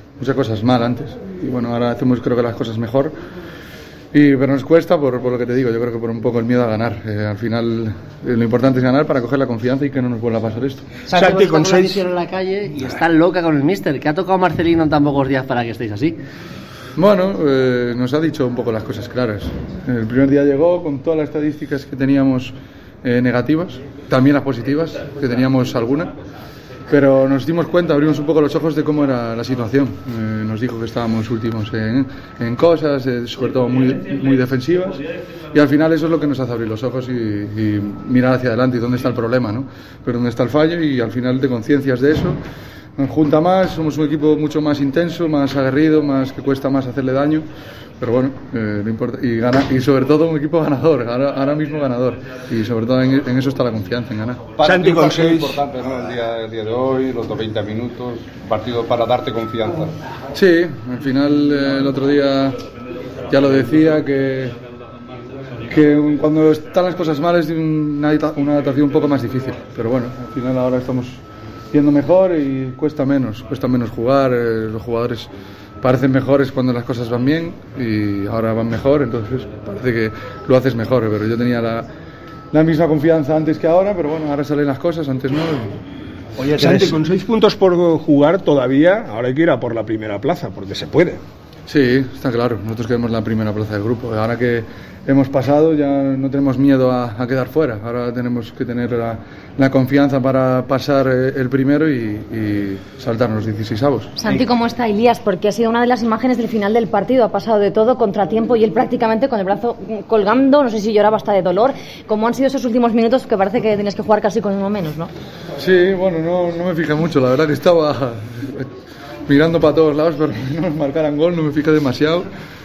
mal antes y bueno, ahora hacemos creo que las cosas mejor. Pero nos cuesta por lo que te digo, yo creo que por un poco el miedo a ganar. Al final lo importante es ganar para coger la confianza y que no nos vuelva a pasar esto. Santi con 6 en la calle y está loca con el míster, que ha tocado Marcelino en tan pocos días para que estéis así. Bueno, nos ha dicho un poco las cosas claras. El primer día llegó con todas las estadísticas que teníamos negativas, también las positivas, que teníamos alguna. Pero nos dimos cuenta, abrimos un poco los ojos de cómo era la situación. Nos dijo que estábamos últimos en cosas, sobre todo muy defensivas, y al final eso es lo que nos hace abrir los ojos y mirar hacia adelante y dónde está el problema, ¿no? Pero dónde está el fallo, y al final te conciencias de eso, nos junta más, somos un equipo mucho más intenso, más aguerrido, más que cuesta más hacerle daño, pero bueno, no importa, y sobre todo un equipo ganador, ahora mismo ganador, y sobre todo en eso está la confianza, en ganar. Santi, con seis importante, ¿no? El día de hoy, los 20 minutos, partido para darte confianza. Sí, al final el otro día ya lo decía que cuando están las cosas mal es una adaptación un poco más difícil, pero bueno, al final ahora estamos yendo mejor y cuesta menos jugar, los jugadores parecen mejores cuando las cosas van bien y ahora van mejor, entonces parece que lo haces mejor, pero yo tenía la misma confianza antes que ahora, pero bueno, ahora salen las cosas, antes no. Oye, Santi, con 6 puntos por jugar todavía, ahora hay que ir a por la primera plaza, porque se puede. Sí, está claro, nosotros queremos la primera plaza del grupo, ahora que hemos pasado ya no tenemos miedo a quedar fuera, ahora tenemos que tener la confianza para pasar el primero y saltarnos 16avos. Santi, ¿cómo está Elías? Porque ha sido una de las imágenes del final del partido, ha pasado de todo, contratiempo y él prácticamente con el brazo colgando, no sé si lloraba hasta de dolor. ¿Cómo han sido esos últimos minutos que parece que tienes que jugar casi con uno menos, no? Sí, bueno, no me fijé mucho, la verdad que estaba mirando para todos lados para que no nos marcaran gol, no me fijé demasiado,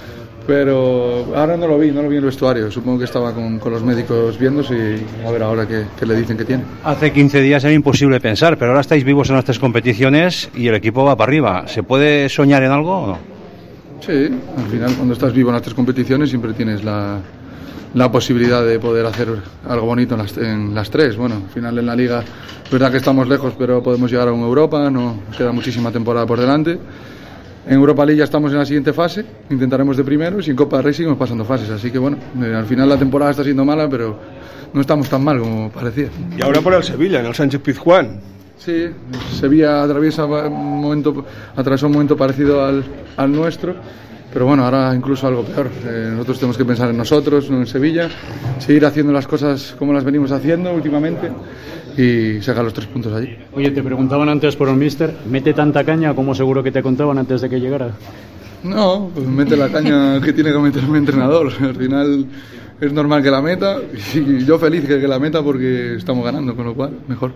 pero ahora no lo vi en el vestuario, supongo que estaba con los médicos viéndose y a ver ahora qué le dicen que tiene. Hace 15 días era imposible pensar, pero ahora estáis vivos en las 3 competiciones y el equipo va para arriba. ¿Se puede soñar en algo o no? Sí, al final cuando estás vivo en las 3 competiciones siempre tienes la posibilidad de poder hacer algo bonito en las 3. Bueno, al final en la Liga es verdad que estamos lejos, pero podemos llegar a una Europa, no queda muchísima temporada por delante. En Europa League ya estamos en la siguiente fase, intentaremos de primeros y en Copa del Rey seguimos pasando fases, así que bueno, al final la temporada está siendo mala, pero no estamos tan mal como parecía. Y ahora por el Sevilla, en el Sánchez Pizjuán. Sí, Sevilla atravesó un momento parecido al nuestro, pero bueno, ahora incluso algo peor. Nosotros tenemos que pensar en nosotros, no en Sevilla, seguir haciendo las cosas como las venimos haciendo últimamente y sacar los 3 puntos allí. Oye, te preguntaban antes por el míster, ¿mete tanta caña como seguro que te contaban antes de que llegara? No, pues mete la caña que tiene que meter mi entrenador. Al final es normal que la meta y yo feliz que la meta porque estamos ganando, con lo cual mejor.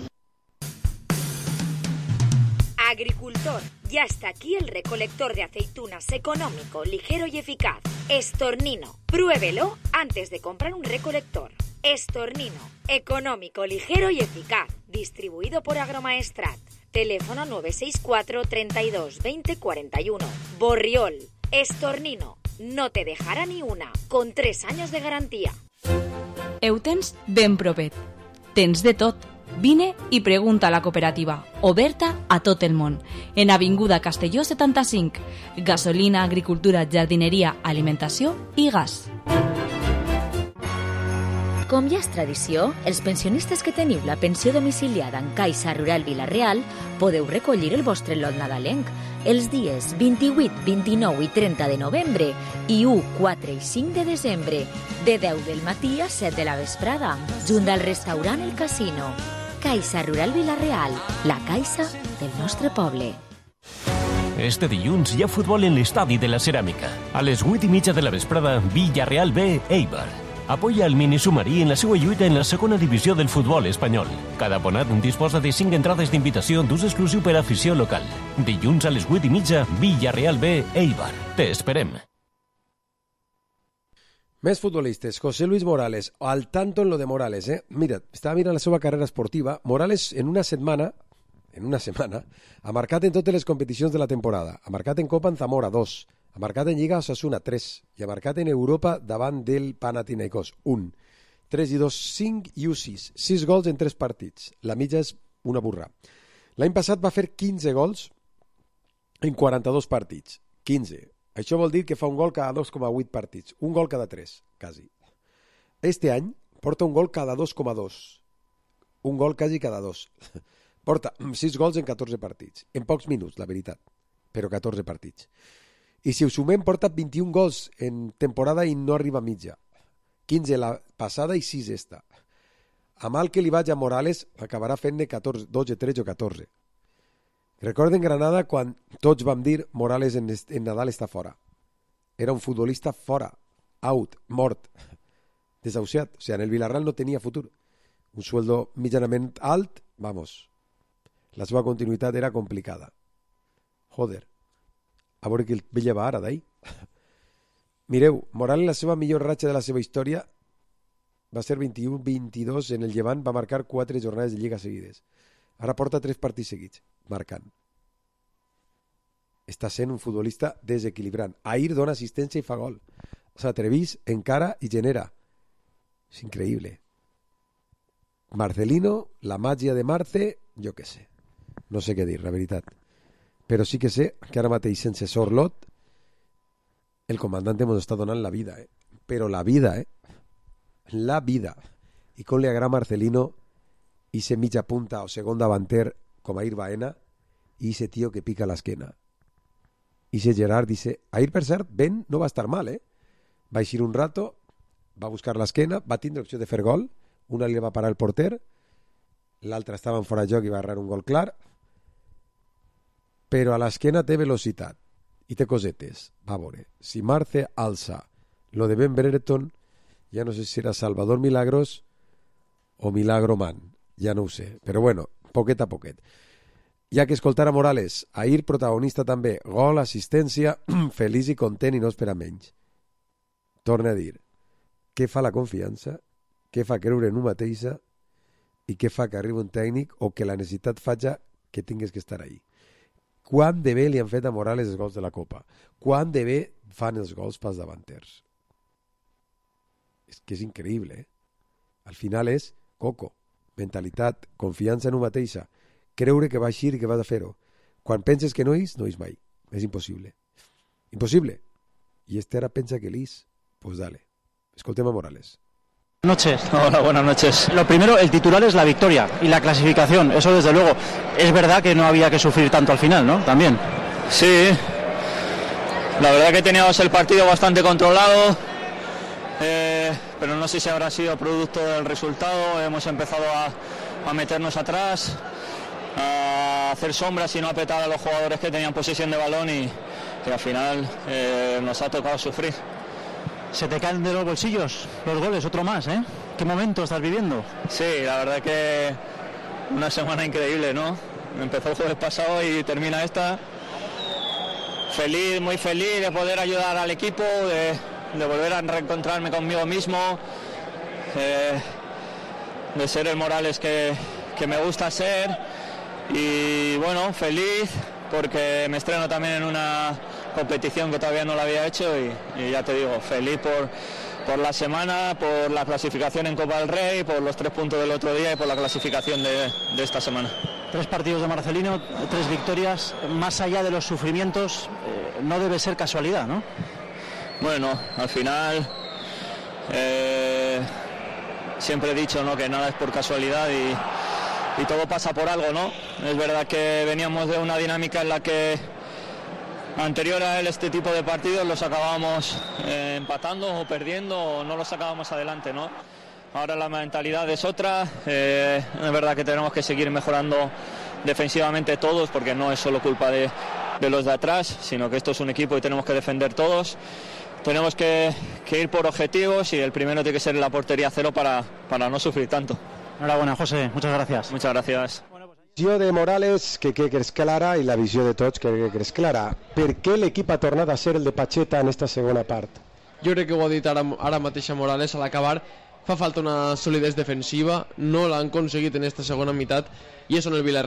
Agricultor, ya está aquí el recolector de aceitunas económico, ligero y eficaz. Estornino, pruébelo antes de comprar un recolector. Estornino, económico, ligero y eficaz. Distribuido por Agromaestrat. Teléfono 964 32 20 41. Borriol, Estornino, no te dejarà ni una, con 3 anys de garantia. Ho tens ben propet. Tens de tot. Vine i pregunta a la cooperativa, oberta a tot el món. En Avinguda Castelló 75. Gasolina, agricultura, jardineria, alimentació i gas. Com ja és tradició, els pensionistes que teniu la pensió domiciliada en Caixa Rural Vila-real podeu recollir el vostre lot nadalenc els dies 28, 29 i 30 de novembre i 1, 4 i 5 de desembre, de 10 del matí a 7 de la vesprada, junt al restaurant El Casino. Caixa Rural Vila-real, la caixa del nostre poble. Este dilluns hi ha futbol en l'estadi de la Ceràmica. A les 8:30 de la vesprada, Villarreal B, Eibar. Apoya el minisubmarí en la seva lluita en la segona divisió del futbol espanyol. Cada abonat disposa de 5 entrades d'invitació d'ús exclusiu per a afició local. Dilluns a les 8:30, Villarreal B, Eibar. Te esperem. Més futbolistes. José Luis Morales, al tanto en lo de Morales, Mira, estava mirant la seva carrera esportiva. Morales en una setmana, ha marcat en totes les competicions de la temporada. Ha marcat en Copa en Zamora 2, ha marcat en Lliga Osasuna 3 i ha marcat en Europa davant del Panathinaikos 1. 3 i 2, 5 i 1, 6. 6 gols en 3 partits. La mitja és una burra. L'any passat va fer 15 gols en 42 partits. 15. Això vol dir que fa un gol cada 2,8 partits. Un gol cada 3, quasi. Este any porta un gol cada 2,2. Un gol quasi cada 2. Porta 6 gols en 14 partits. En pocs minuts, la veritat. Però 14 partits. I si ho sumem, porta 21 gols en temporada i no arriba a mitja. 15 la passada i 6 esta. A mal que li vaig a Morales, acabarà fent-ne 12, 13 o 14. Recorden Granada quan tots vam dir Morales en Nadal està fora. Era un futbolista fora, out, mort, desahuciat. O sea, en el Villarreal no tenia futur. Un sueldo mitjanament alt, vamos. La seva continuïtat era complicada. Joder, a veure qui el ve llevar ara d'ahir. Mireu, Morales, la seva millor ratxa de la seva història va ser 21-22 en el Llevant, va marcar 4 jornades de Lliga seguides. Ara porta 3 partits seguits, marcant. Està sent un futbolista desequilibrant. Ahir dona assistència i fa gol. S'atrevís, encara i genera. És increïble. Marcelino, la màgia de Marce, jo què sé. No sé què dir, la veritat. Però sí que sé que ara mateix, sense Sorlot, el comandante ens està donant la vida, Però la vida, La vida. I com li agrada a Marcelino i ser mitja punta o segon davanter com Ahir Baena i ese tío que pica l'esquena. I ese Gerard dice, Ahir per cert, Ben no va estar mal, Va eixir un rato, va buscar l'esquena, va tindre opció de fer gol, una li va parar el porter, l'altra estava en fora de joc i va errar un gol clar, però a l'esquena té velocitat i té cosetes. Va veure, si Marce alça lo de Ben Brereton, ja no sé si era Salvador Milagros o Milagro Man, ja no ho sé, però bueno, poquet a poquet. Ja que escoltar a Morales, Ahir protagonista també, gol, assistència, feliç i content i no espera menys. Torna a dir, què fa la confiança, què fa creure en un mateixa i què fa que arribi un tècnic o que la necessitat faci que tingues que estar ahí. Quant de bé li han fet a Morales els gols de la Copa? Quant de bé fan els gols pels davanters? És que és increïble, Al final és coco, mentalitat, confiança en un mateixa, creure que va eixir i que va de fer-ho. Quan penses que no és mai. És impossible. Imposible. I este ara pensa que l'és. Pues dale. Escoltem a Morales. Buenas noches. Hola, buenas noches. Lo primero, el titular es la victoria y la clasificación. Eso desde luego. Es verdad que no había que sufrir tanto al final, ¿no? También. Sí. La verdad que teníamos el partido bastante controlado. Pero no sé si habrá sido producto del resultado. Hemos empezado a meternos atrás, a hacer sombras y no apretar a los jugadores que tenían posesión de balón y al final nos ha tocado sufrir. Se te caen de los bolsillos los goles, otro más, ¿eh? ¿Qué momento estás viviendo? Sí, la verdad que una semana increíble, ¿no? Empezó el jueves pasado y termina esta. Feliz, muy feliz de poder ayudar al equipo, de volver a reencontrarme conmigo mismo, de ser el Morales que me gusta ser. Y bueno, feliz porque me estreno también en una competición que todavía no la había hecho y ya te digo, feliz por la semana, por la clasificación en Copa del Rey, por los 3 puntos del otro día y por la clasificación de esta semana. 3 partidos de Marcelino, 3 victorias, más allá de los sufrimientos, no debe ser casualidad, ¿no? Bueno, al final siempre he dicho, ¿no?, que nada es por casualidad y todo pasa por algo, ¿no? Es verdad que veníamos de una dinámica en la que anterior a este tipo de partidos los acabábamos empatando o perdiendo o no los sacábamos adelante, ¿no? Ahora la mentalidad es otra, es verdad que tenemos que seguir mejorando defensivamente todos porque no es solo culpa de los de atrás, sino que esto es un equipo y tenemos que defender todos. Tenemos que ir por objetivos y el primero tiene que ser la portería cero para no sufrir tanto. Enhorabuena, José, muchas gracias. Muchas gracias. La visió de Morales que és clara i la visió de tots que és clara. Per què l'equip ha tornat a ser el de Pacheta en esta segona part? Jo crec que ho ha dit ara mateix a Morales a l'acabar. Fa falta una solidez defensiva, no l'han aconseguit en esta segona meitat i eso en el Villarreal.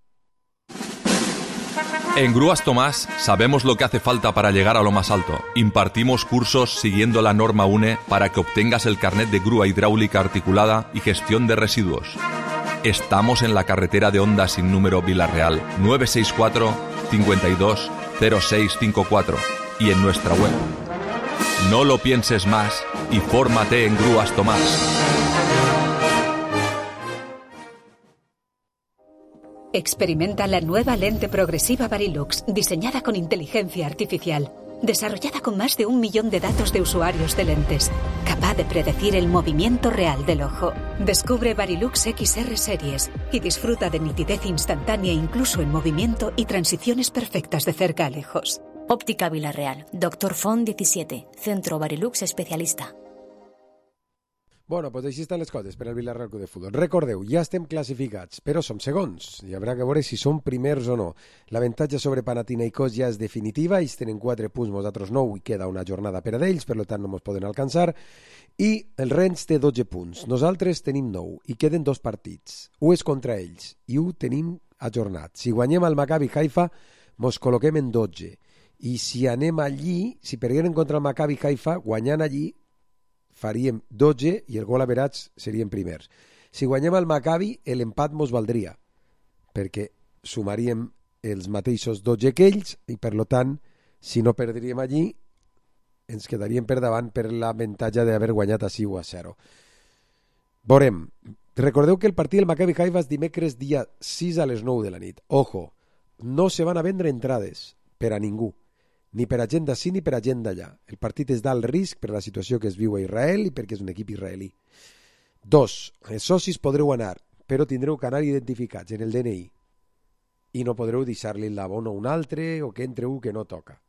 En Grúas Tomás sabemos lo que hace falta para llegar a lo más alto. Impartimos cursos siguiendo la norma UNE para que obtengas el carnet de grúa hidráulica articulada y gestión de residuos. Estamos en la carretera de Honda sin número Villarreal, 964 52 0654 y en nuestra web. No lo pienses más y fórmate en Grúas Tomás. Experimenta la nueva lente progresiva Varilux, diseñada con inteligencia artificial, desarrollada con más de 1 millón de datos de usuarios de lentes, capaz de predecir el movimiento real del ojo. Descubre Varilux XR Series y disfruta de nitidez instantánea incluso en movimiento y transiciones perfectas de cerca a lejos. Óptica Villarreal, Dr. Font 17, Centro Varilux Especialista. Bueno, doncs així estan les coses per al Vilarreal Club de Futbol. Recordeu, ja estem classificats, però som segons. Hi haurà que veure si som primers o no. L'avantatge sobre Panathinaikos ja és definitiva, ells tenen 4 punts, nosaltres 9, i queda una jornada per a ells, per tant no ens poden alcançar. I el Rennes té 12 punts, nosaltres tenim 9, i queden 2 partits. Un és contra ells, i un tenim ajornat. Si guanyem al Maccabi Haifa, mos col·loquem en 12. I si anem allí, si perdem contra el Maccabi Haifa, guanyant allí, faríem 12 i el gol average serien primers. Si guanyem el Maccabi, l'empat mos valdria, perquè sumaríem els mateixos 12 que ells i, per tant, si no perdríem allí, ens quedaríem per davant per l'avantatge d'haver guanyat a 6 o a 0. Veurem. Recordeu que el partit del Maccabi Haifa és dimecres dia 6 a les 9 de la nit. Ojo, no se van a vendre entrades per a ningú, ni per a gent d'ací ni per a gent d'allà. El partit és d'alt risc per la situació que es viu a Israel i perquè és un equip israelí. 2. Els socis podreu anar, però tindreu que anar identificats en el DNI i no podreu deixar-li l'abon a un altre o que entre un que no toca.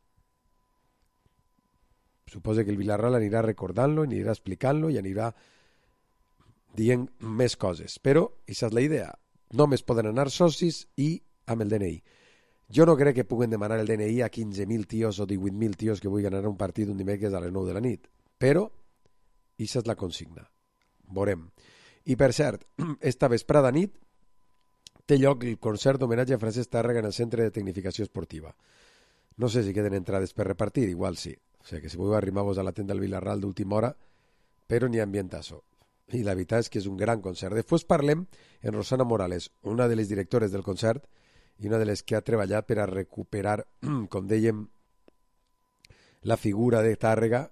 Suposo que el Vilarreal anirà recordant-lo, anirà explicant-lo i anirà dient més coses. Però aquesta és la idea. Només poden anar socis i amb el DNI. Jo no crec que puguen demanar el DNI a 15.000 tios o 18.000 tios que vulguin anar a un partit un dimecres a les 9 de la nit. Però, aquesta és la consigna. Veurem. I per cert, esta vesprada nit té lloc el concert d'homenatge a Francesc Tàrrega en el Centre de Tecnificació Esportiva. No sé si queden entrades per repartir, igual sí. O sigui que si voleu arrimar-vos a la tenda del Vilarreal d'última hora, però n'hi ha ambientazo. I la veritat és que és un gran concert. Després parlem en Rosana Morales, una de les directores del concert, i una de les que ha treballat per a recuperar, com dèiem, la figura de Tàrrega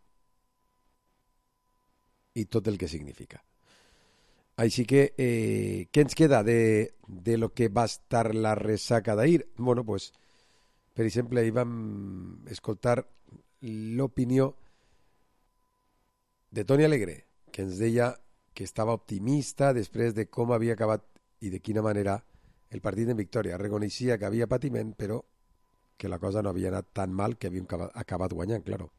i tot el que significa. Així que, què ens queda de lo que va estar la ressaca d'ahir? Bueno, pues, per exemple, ahir vam escoltar l'opinió de Toni Alegre, que ens deia que estava optimista després de com havia acabat i de quina manera el partit en victòria. Reconeixia que havia patiment, però que la cosa no havia anat tan mal que havíem acabat guanyant, claro.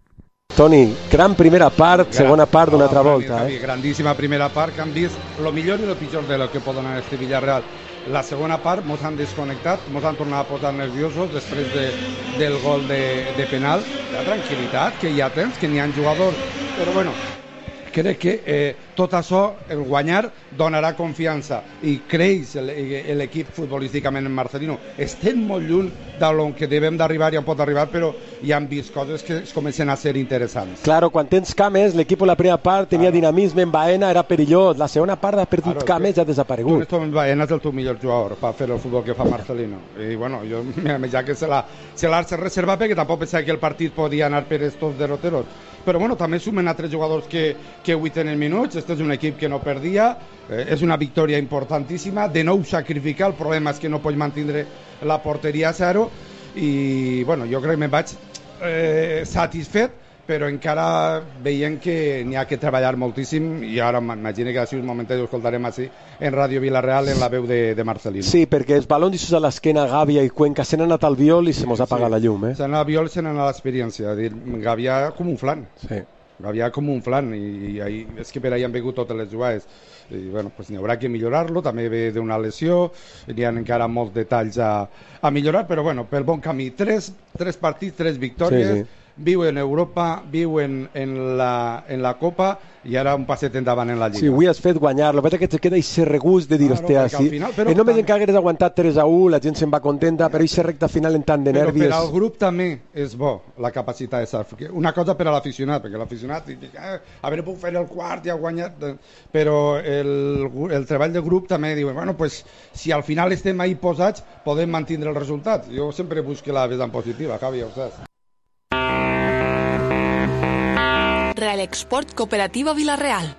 Toni, gran primera part, segona part d'una altra volta. Grandíssima primera part, que han vist lo millor i lo pitjor de lo que pot donar este Villarreal. La segona part mos han desconnectat, mos han tornat a posar nerviosos després del gol de penal. La tranquil·litat que ja tens, que n'hi ha jugadors, però bueno, crec que tot això, el guanyar, donarà confiança i creix l'equip futbolísticament en Marcelino. Estem molt lluny d'on que devem d'arribar, ja pot arribar, però ja hem vist coses que comencen a ser interessants. Claro, quan tens Cames, l'equip en la primera part tenia dinamisme, en Baena era perillós, la segona part ha perdut Cames i ha desaparegut. En Baena és el teu millor jugador per fer el futbol que fa Marcelino. I bueno, jo ja que se l'ha reservat perquè tampoc pensava que el partit podia anar per estos derroteros. Però bueno, també sumen altres jugadors que avui tenen minuts. Este és un equip que no perdia, és una victòria importantíssima, de nou sacrificar, el problema és que no pots mantenir la porteria a 0 i bueno, jo crec que me'n vaig satisfet, però encara veiem que n'hi ha que treballar moltíssim i ara m'imagino que així un momentet ho escoltarem així en Ràdio Vilarreal en la veu de Marcelino. Sí, perquè els balons deixats a l'esquena Gàbia i Cuenca se n'han anat al viol i se mos ha apagat la llum. Se n'han anat al viol i se n'han anat a l'experiència. Gàbia com un flan. Sí. Gàbia com un flan i és que per ahí han vingut totes les jugades. I bueno, pues n'hi haurà que millorar-lo, també ve d'una lesió, n'hi ha encara molts detalls a millorar, però bueno, pel bon camí. 3 partits, 3 victòries, sí. Viu en Europa, viu en la Copa i ara un passet endavant en la Lliga. Sí, avui has fet guanyar, el que que te queda aquest regust de dir, hòstia, sí. Només en que hagués aguantat 3-1, la gent se'n va contenta, però aquesta recta final en tant de nervis... Però per al grup també és bo la capacitat de surf. Una cosa per a l'aficionat, perquè l'aficionat haver puc fer el quart i ha guanyat, però el treball de grup també diu, bueno, pues si al final estem ahí posats podem mantenir el resultat. Jo sempre busco la vessant positiva, Javi, ja ho saps. Real Export Cooperativa Vilarreal.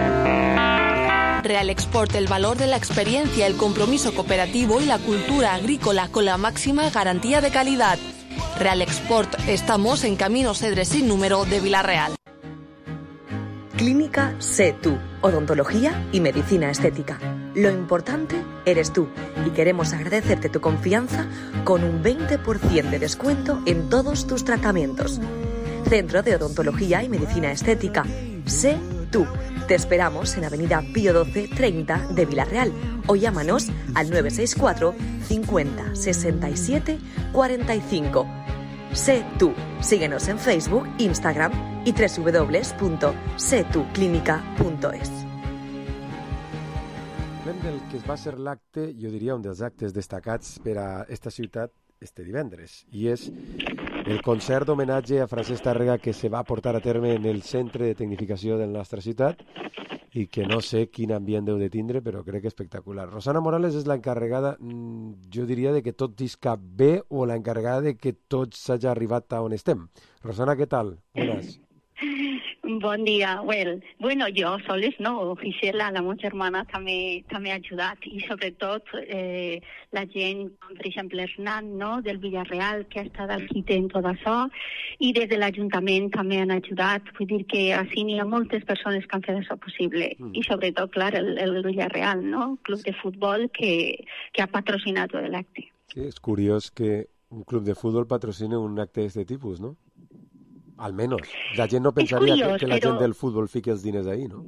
Real Export, el valor de la experiencia, el compromiso cooperativo y la cultura agrícola con la máxima garantía de calidad. Real Export, estamos en Camino Cedres sin número de Vilarreal. Clínica Sé Tú, odontología y medicina estética. Lo importante eres tú y queremos agradecerte tu confianza con un 20% de descuento en todos tus tratamientos. Centro de Odontología y Medicina Estética. Sé Tú. Te esperamos en Avenida Pío 12 30 de Villarreal o llámanos al 964 50 67 45. Sé tú. Síguenos en Facebook, Instagram y www.setuclínica.es. Del que es va ser l'acte, jo diria, un dels actes destacats per a esta ciutat este divendres, i és el concert d'homenatge a Francesc Tàrrega que se va portar a terme en el centre de tecnificació de la nostra ciutat i que no sé quin ambient deu de tindre, però crec que espectacular. Rosana Morales és l'encarregada, jo diria, de que tot isca bé o l'encarregada de que tot s'hagi arribat a on estem. Rosana, què tal? Bones. Bon dia. Bueno, jo soles no, Gisela, la meva germana, també ha ajudat i sobretot la gent, com per exemple Hernán, no, del Villarreal, que ha estat al quite en tot això, i des de l'Ajuntament també han ajudat. Vull dir que així n'hi ha moltes persones que han fet això possible i sobretot, clar, el Villarreal, no, club de futbol que ha patrocinat l'acte. Sí, és curiós que un club de futbol patrocine un acte d'aquest tipus, no? Almenys. La gent no pensaria que la gent del futbol fiqui els diners ahí, no?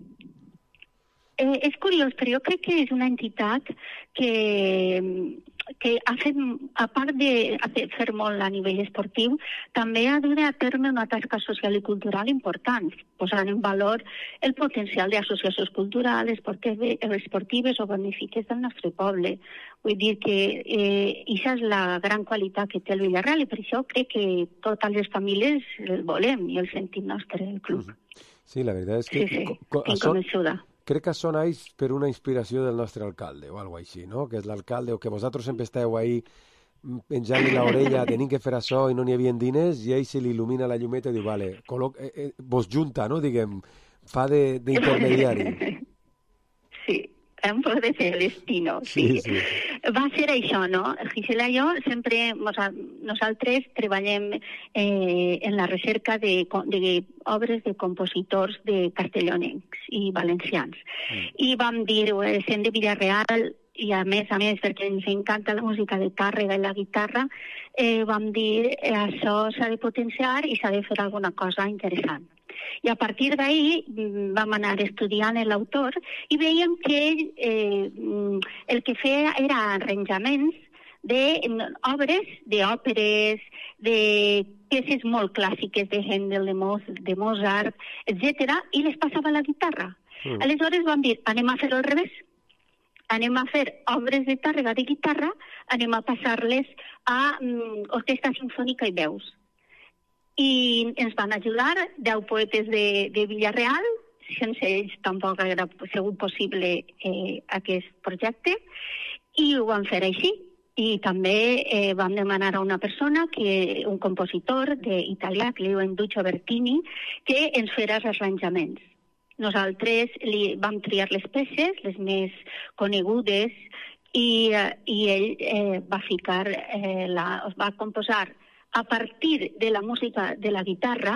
És curiós, però jo crec que és una entitat que ha fet, a part de fer molt a nivell esportiu, també ha dut a terme una tasca social i cultural important, posant en valor el potencial d'associacions culturals, esportives o benefiques del nostre poble. Vull dir que això és la gran qualitat que té el Villarreal i per això crec que totes les famílies el volem i el sentim nostre, el club. Sí, la veritat és que... Sí, convençuda. Crec que això naix per una inspiració del nostre alcalde o alguna cosa així, no? Que és l'alcalde o que vosaltres sempre esteu ahí penjant-li l'orella, tenim que fer això i no n'hi havia diners, i ell se li il·lumina la llumeta i diu, vale, vos junta, no? Diguem, fa d'intermediari. Sí, un poc de Celestino, sí. Va ser això, no? Gisela i jo sempre, nosaltres treballem en la recerca d'obres de compositors de castellonencs i valencians. I vam dir, sent de Villarreal, i a més, perquè ens encanta la música de Tàrrega i la guitarra, vam dir això s'ha de potenciar i s'ha de fer alguna cosa interessant. I a partir d'ahir vam anar estudiant l'autor i veiem que el que feia era arranjaments d'obres, d'òperes, de peces molt clàssiques de Händel, de Mozart, etc. i les passava a la guitarra. Aleshores vam dir, anem a fer al revés. Anem a fer obres de Tàrrega de guitarra, anem a passar-les a orquestra sinfònica i veus. I ens van ajudar 10 poetes de Villarreal, sense ells tampoc hauria sigut possible aquest projecte, i ho vam fer així. I també vam demanar a una persona, un compositor italià, que li diuen Duccio Bertini, que ens fera els arranjaments. Nosaltres vam triar les peces, les més conegudes, i ell va composar a partir de la música de la guitarra,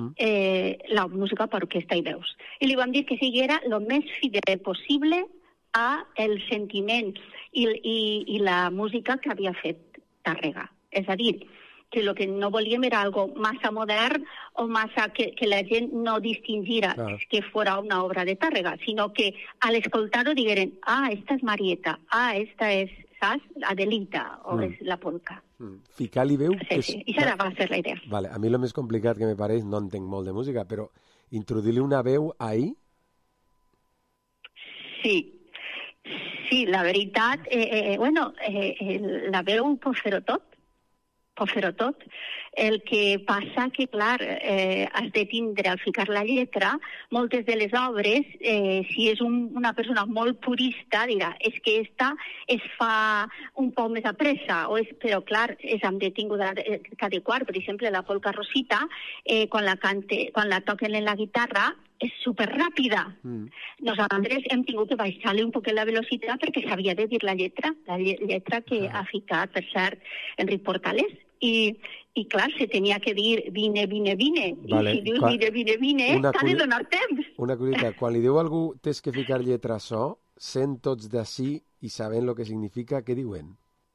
la música per orquestra i veus. I li vam dir que siguera el més fidel possible a el sentiment i la música que havia fet Tàrrega. És a dir, que el que no volíem era algo massa modern o massa que la gent no distingira que fora una obra de Tàrrega, sinó que al escoltar-ho digueren, esta és Marieta, esta és, saps, Adelita, o és la polca. Ficar-li veu... Sí, i això va ser la idea. Vale, a mi el més complicat que me pareix, no entenc molt de música, però introduir-li una veu ahí? Sí, la veritat, la veu pot fer-ho tot. El que passa que, clar, has de tindre, al ficar la lletra, moltes de les obres, si és una persona molt purista, dirà, és que esta es fa un poc més a pressa, però, clar, hem de tingut adequar. Per exemple, la polca Rosita, quan la toquen en la guitarra, és superràpida. Nosaltres hem tingut que baixar-li un poc la velocitat perquè s'havia de dir la lletra que ha ficat, per cert, Enric Portales. I clar, se tenia que dir vine. Vale. I si dius vine, t'ha de donar temps. Una curiositat, quan li diu a algú tens que ficar lletra a so, sent tots d'ací i sabent el que significa, què diuen?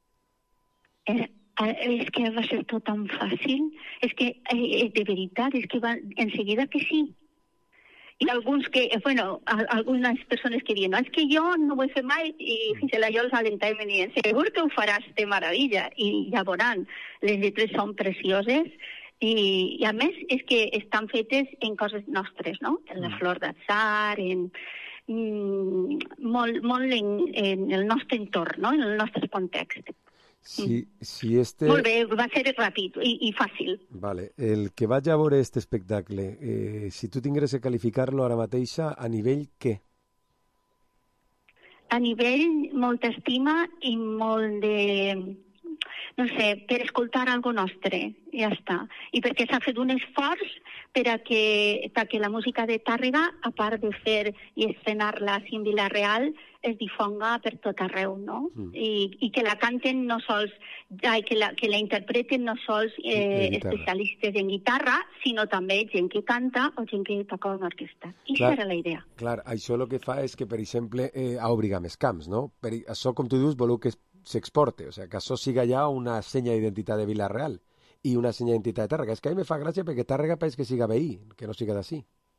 És que va ser tot tan fàcil. És que, de veritat, és que va enseguida que sí. I algunes persones que diuen, no, és que jo no ho he fet mai, i Gisela i jo els alentàvem i dient, segur que ho faràs de meravella, i ja veuran, les lletres són precioses, i a més és que estan fetes en coses nostres, no? En la flor d'atzar, molt en el nostre entorn, no? En el nostre context. Molt bé, va ser ràpid i fàcil. Vale. El que vaig a veure este espectacle, si tu tingués que qualificar-lo ara mateixa, a nivell què? A nivell molta estima i molt de... no sé, per escoltar algo nostre, ja està. I perquè s'ha fet un esforç perquè la música de Tàrrega, a part de fer i estrenar-la en Vila-real, es difonga per tot arreu, no? I que la canten no sols, que la interpreten no sols especialistes en guitarra, sinó també gent que canta o gent que toca una orquestra. I això era la idea. Clar, això el que fa és que, per exemple, obri més camps, no? Això, com tu dius, voleu que s'exporte, o sigui, que això siga ja una senya d'identitat de Vila-real i una senya d'identitat de Tàrrega. És que a mi me fa gràcia perquè Tàrrega pareix que siga veí, que no siga d'ací.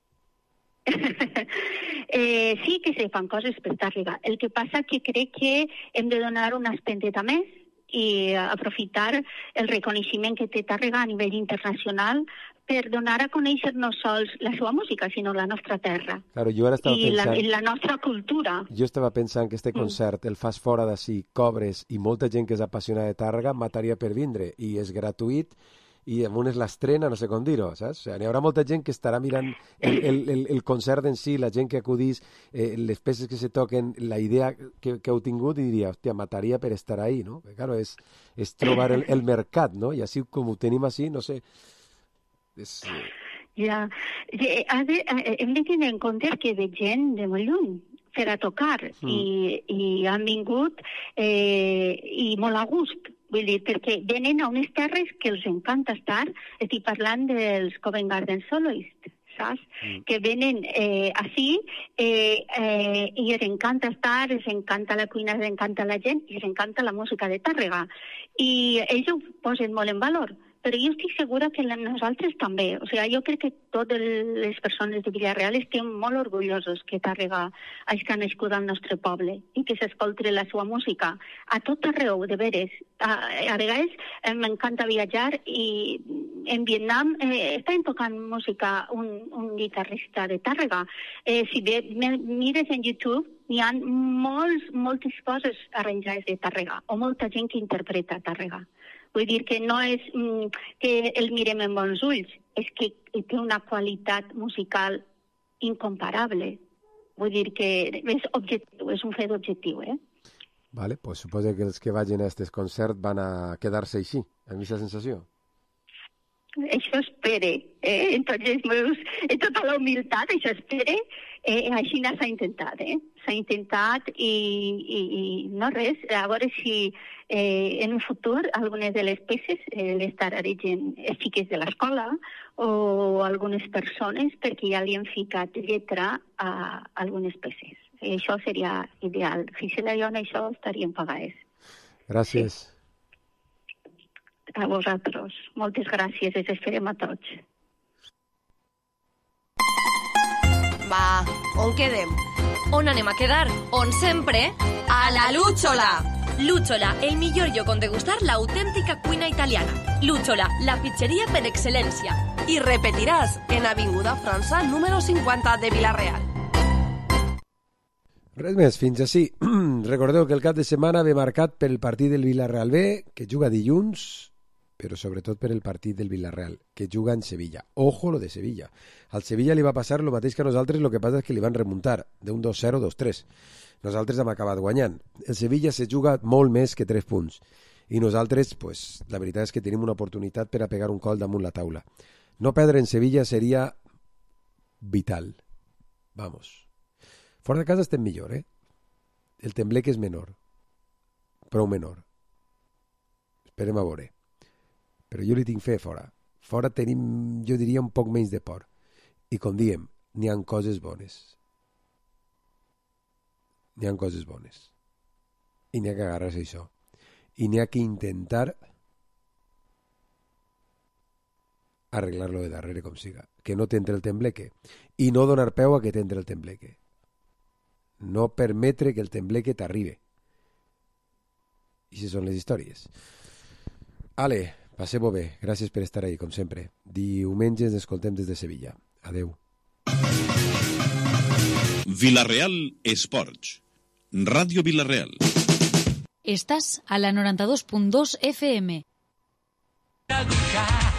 Sí que se fan coses per Tàrrega. El que passa que crec que hem de donar una espendeta més i aprofitar el reconeixement que té Tàrrega a nivell internacional per donar a conèixer no sols la seva música, sinó la nostra terra. Claro, jo ara estava pensant... I la nostra cultura. Jo estava pensant que este concert el fas fora d'ací, cobres, i molta gent que és apassionada de Tàrrega mataria per vindre, i és gratuït, i amunt és l'estrena, no sé com dir-ho, saps? O sigui, hi haurà molta gent que estarà mirant el concert en si, la gent que acudís, les peces que se toquen, la idea que heu tingut, i diria, hòstia, mataria per estar ahí, no? Perquè, claro, és trobar el mercat, no? I així, com ho tenim així, no sé... Ja, hem de tenir en compte que ve gent de molt lluny per a tocar i han vingut i molt a gust, vull dir, perquè venen a unes terres que els encanta estar. Estic parlant dels Covent Garden Soloists, saps? Que venen així i els encanta estar, els encanta la cuina, els encanta la gent i els encanta la música de Tàrrega. I ells ho posen molt en valor. Però jo estic segura que nosaltres també. O sigui, jo crec que totes les persones de Vila-real estem molt orgullosos que Tàrrega hagi nascut al nostre poble i que s'escolti la seva música a tot arreu, de veres. A vegades m'encanta viatjar i en Vietnam estan tocant música un guitarrista de Tàrrega. Si mires en YouTube, hi ha moltes coses arranjades de Tàrrega o molta gent que interpreta Tàrrega. Vull dir que no és que el mirem amb bons ulls, és que té una qualitat musical incomparable. Vull dir que és objectiu, és un fet objectiu, Vale, pues suposo que els que vagin a aquest concert van a quedar-se així, amb aquesta sensació. Això espere, en tota la humilitat, això espere, així s'ha intentat, S'ha intentat i no res, a veure si en un futur algunes de les peces les tararegen els xiquets de l'escola o algunes persones perquè ja li han ficat lletra a algunes peces. Això seria ideal. Gisela i jo en això estaríem pagades. Gràcies. Sí. A vosaltres. Moltes gràcies. Els esperem a tots. Va, on quedem? On anem a quedar? On sempre? A la Lúchola! Lúchola, el millor lloc on degustar l'autèntica cuina italiana. Lúchola, la pizzeria per excel·lència. I repetiràs en Avinguda França, número 50 de Vila-real. Res més, fins així. Recordeu que el cap de setmana ve marcat per el partit del Vila-real B, que juga dilluns, però sobretot per el partit del Vila-real, que juga en Sevilla. Ojo lo de Sevilla. Al Sevilla li va passar el mateix que a nosaltres, el que passa és que li van remuntar d'un 2-0 2-3. Nosaltres hem acabat guanyant. El Sevilla se juga molt més que 3 punts. I nosaltres, pues, la veritat és que tenim una oportunitat per a pegar un col damunt la taula. No perdre en Sevilla seria vital. Vamos. Fora de casa estem millor, El Tembleque és menor. Prou menor. Esperem a veure. Però jo li tinc fe fora. Fora tenim, jo diria, un poc menys de por. I com diem, n'hi ha coses bones. N'hi ha coses bones. I n'hi ha que agarrar-se això. I n'hi ha que intentar arreglar-lo de darrere com siga. Que no t'entre el tembleque. I no donar peu a que t'entre el tembleque. No permetre que el tembleque t'arribe. I si són les històries. Ale, passeu-ho bé. Gràcies per estar ahí, com sempre. Diumenge ens escoltem des de Sevilla. Adeu. Villarreal Esports. Ràdio Villarreal. Estás a la 92.2 FM.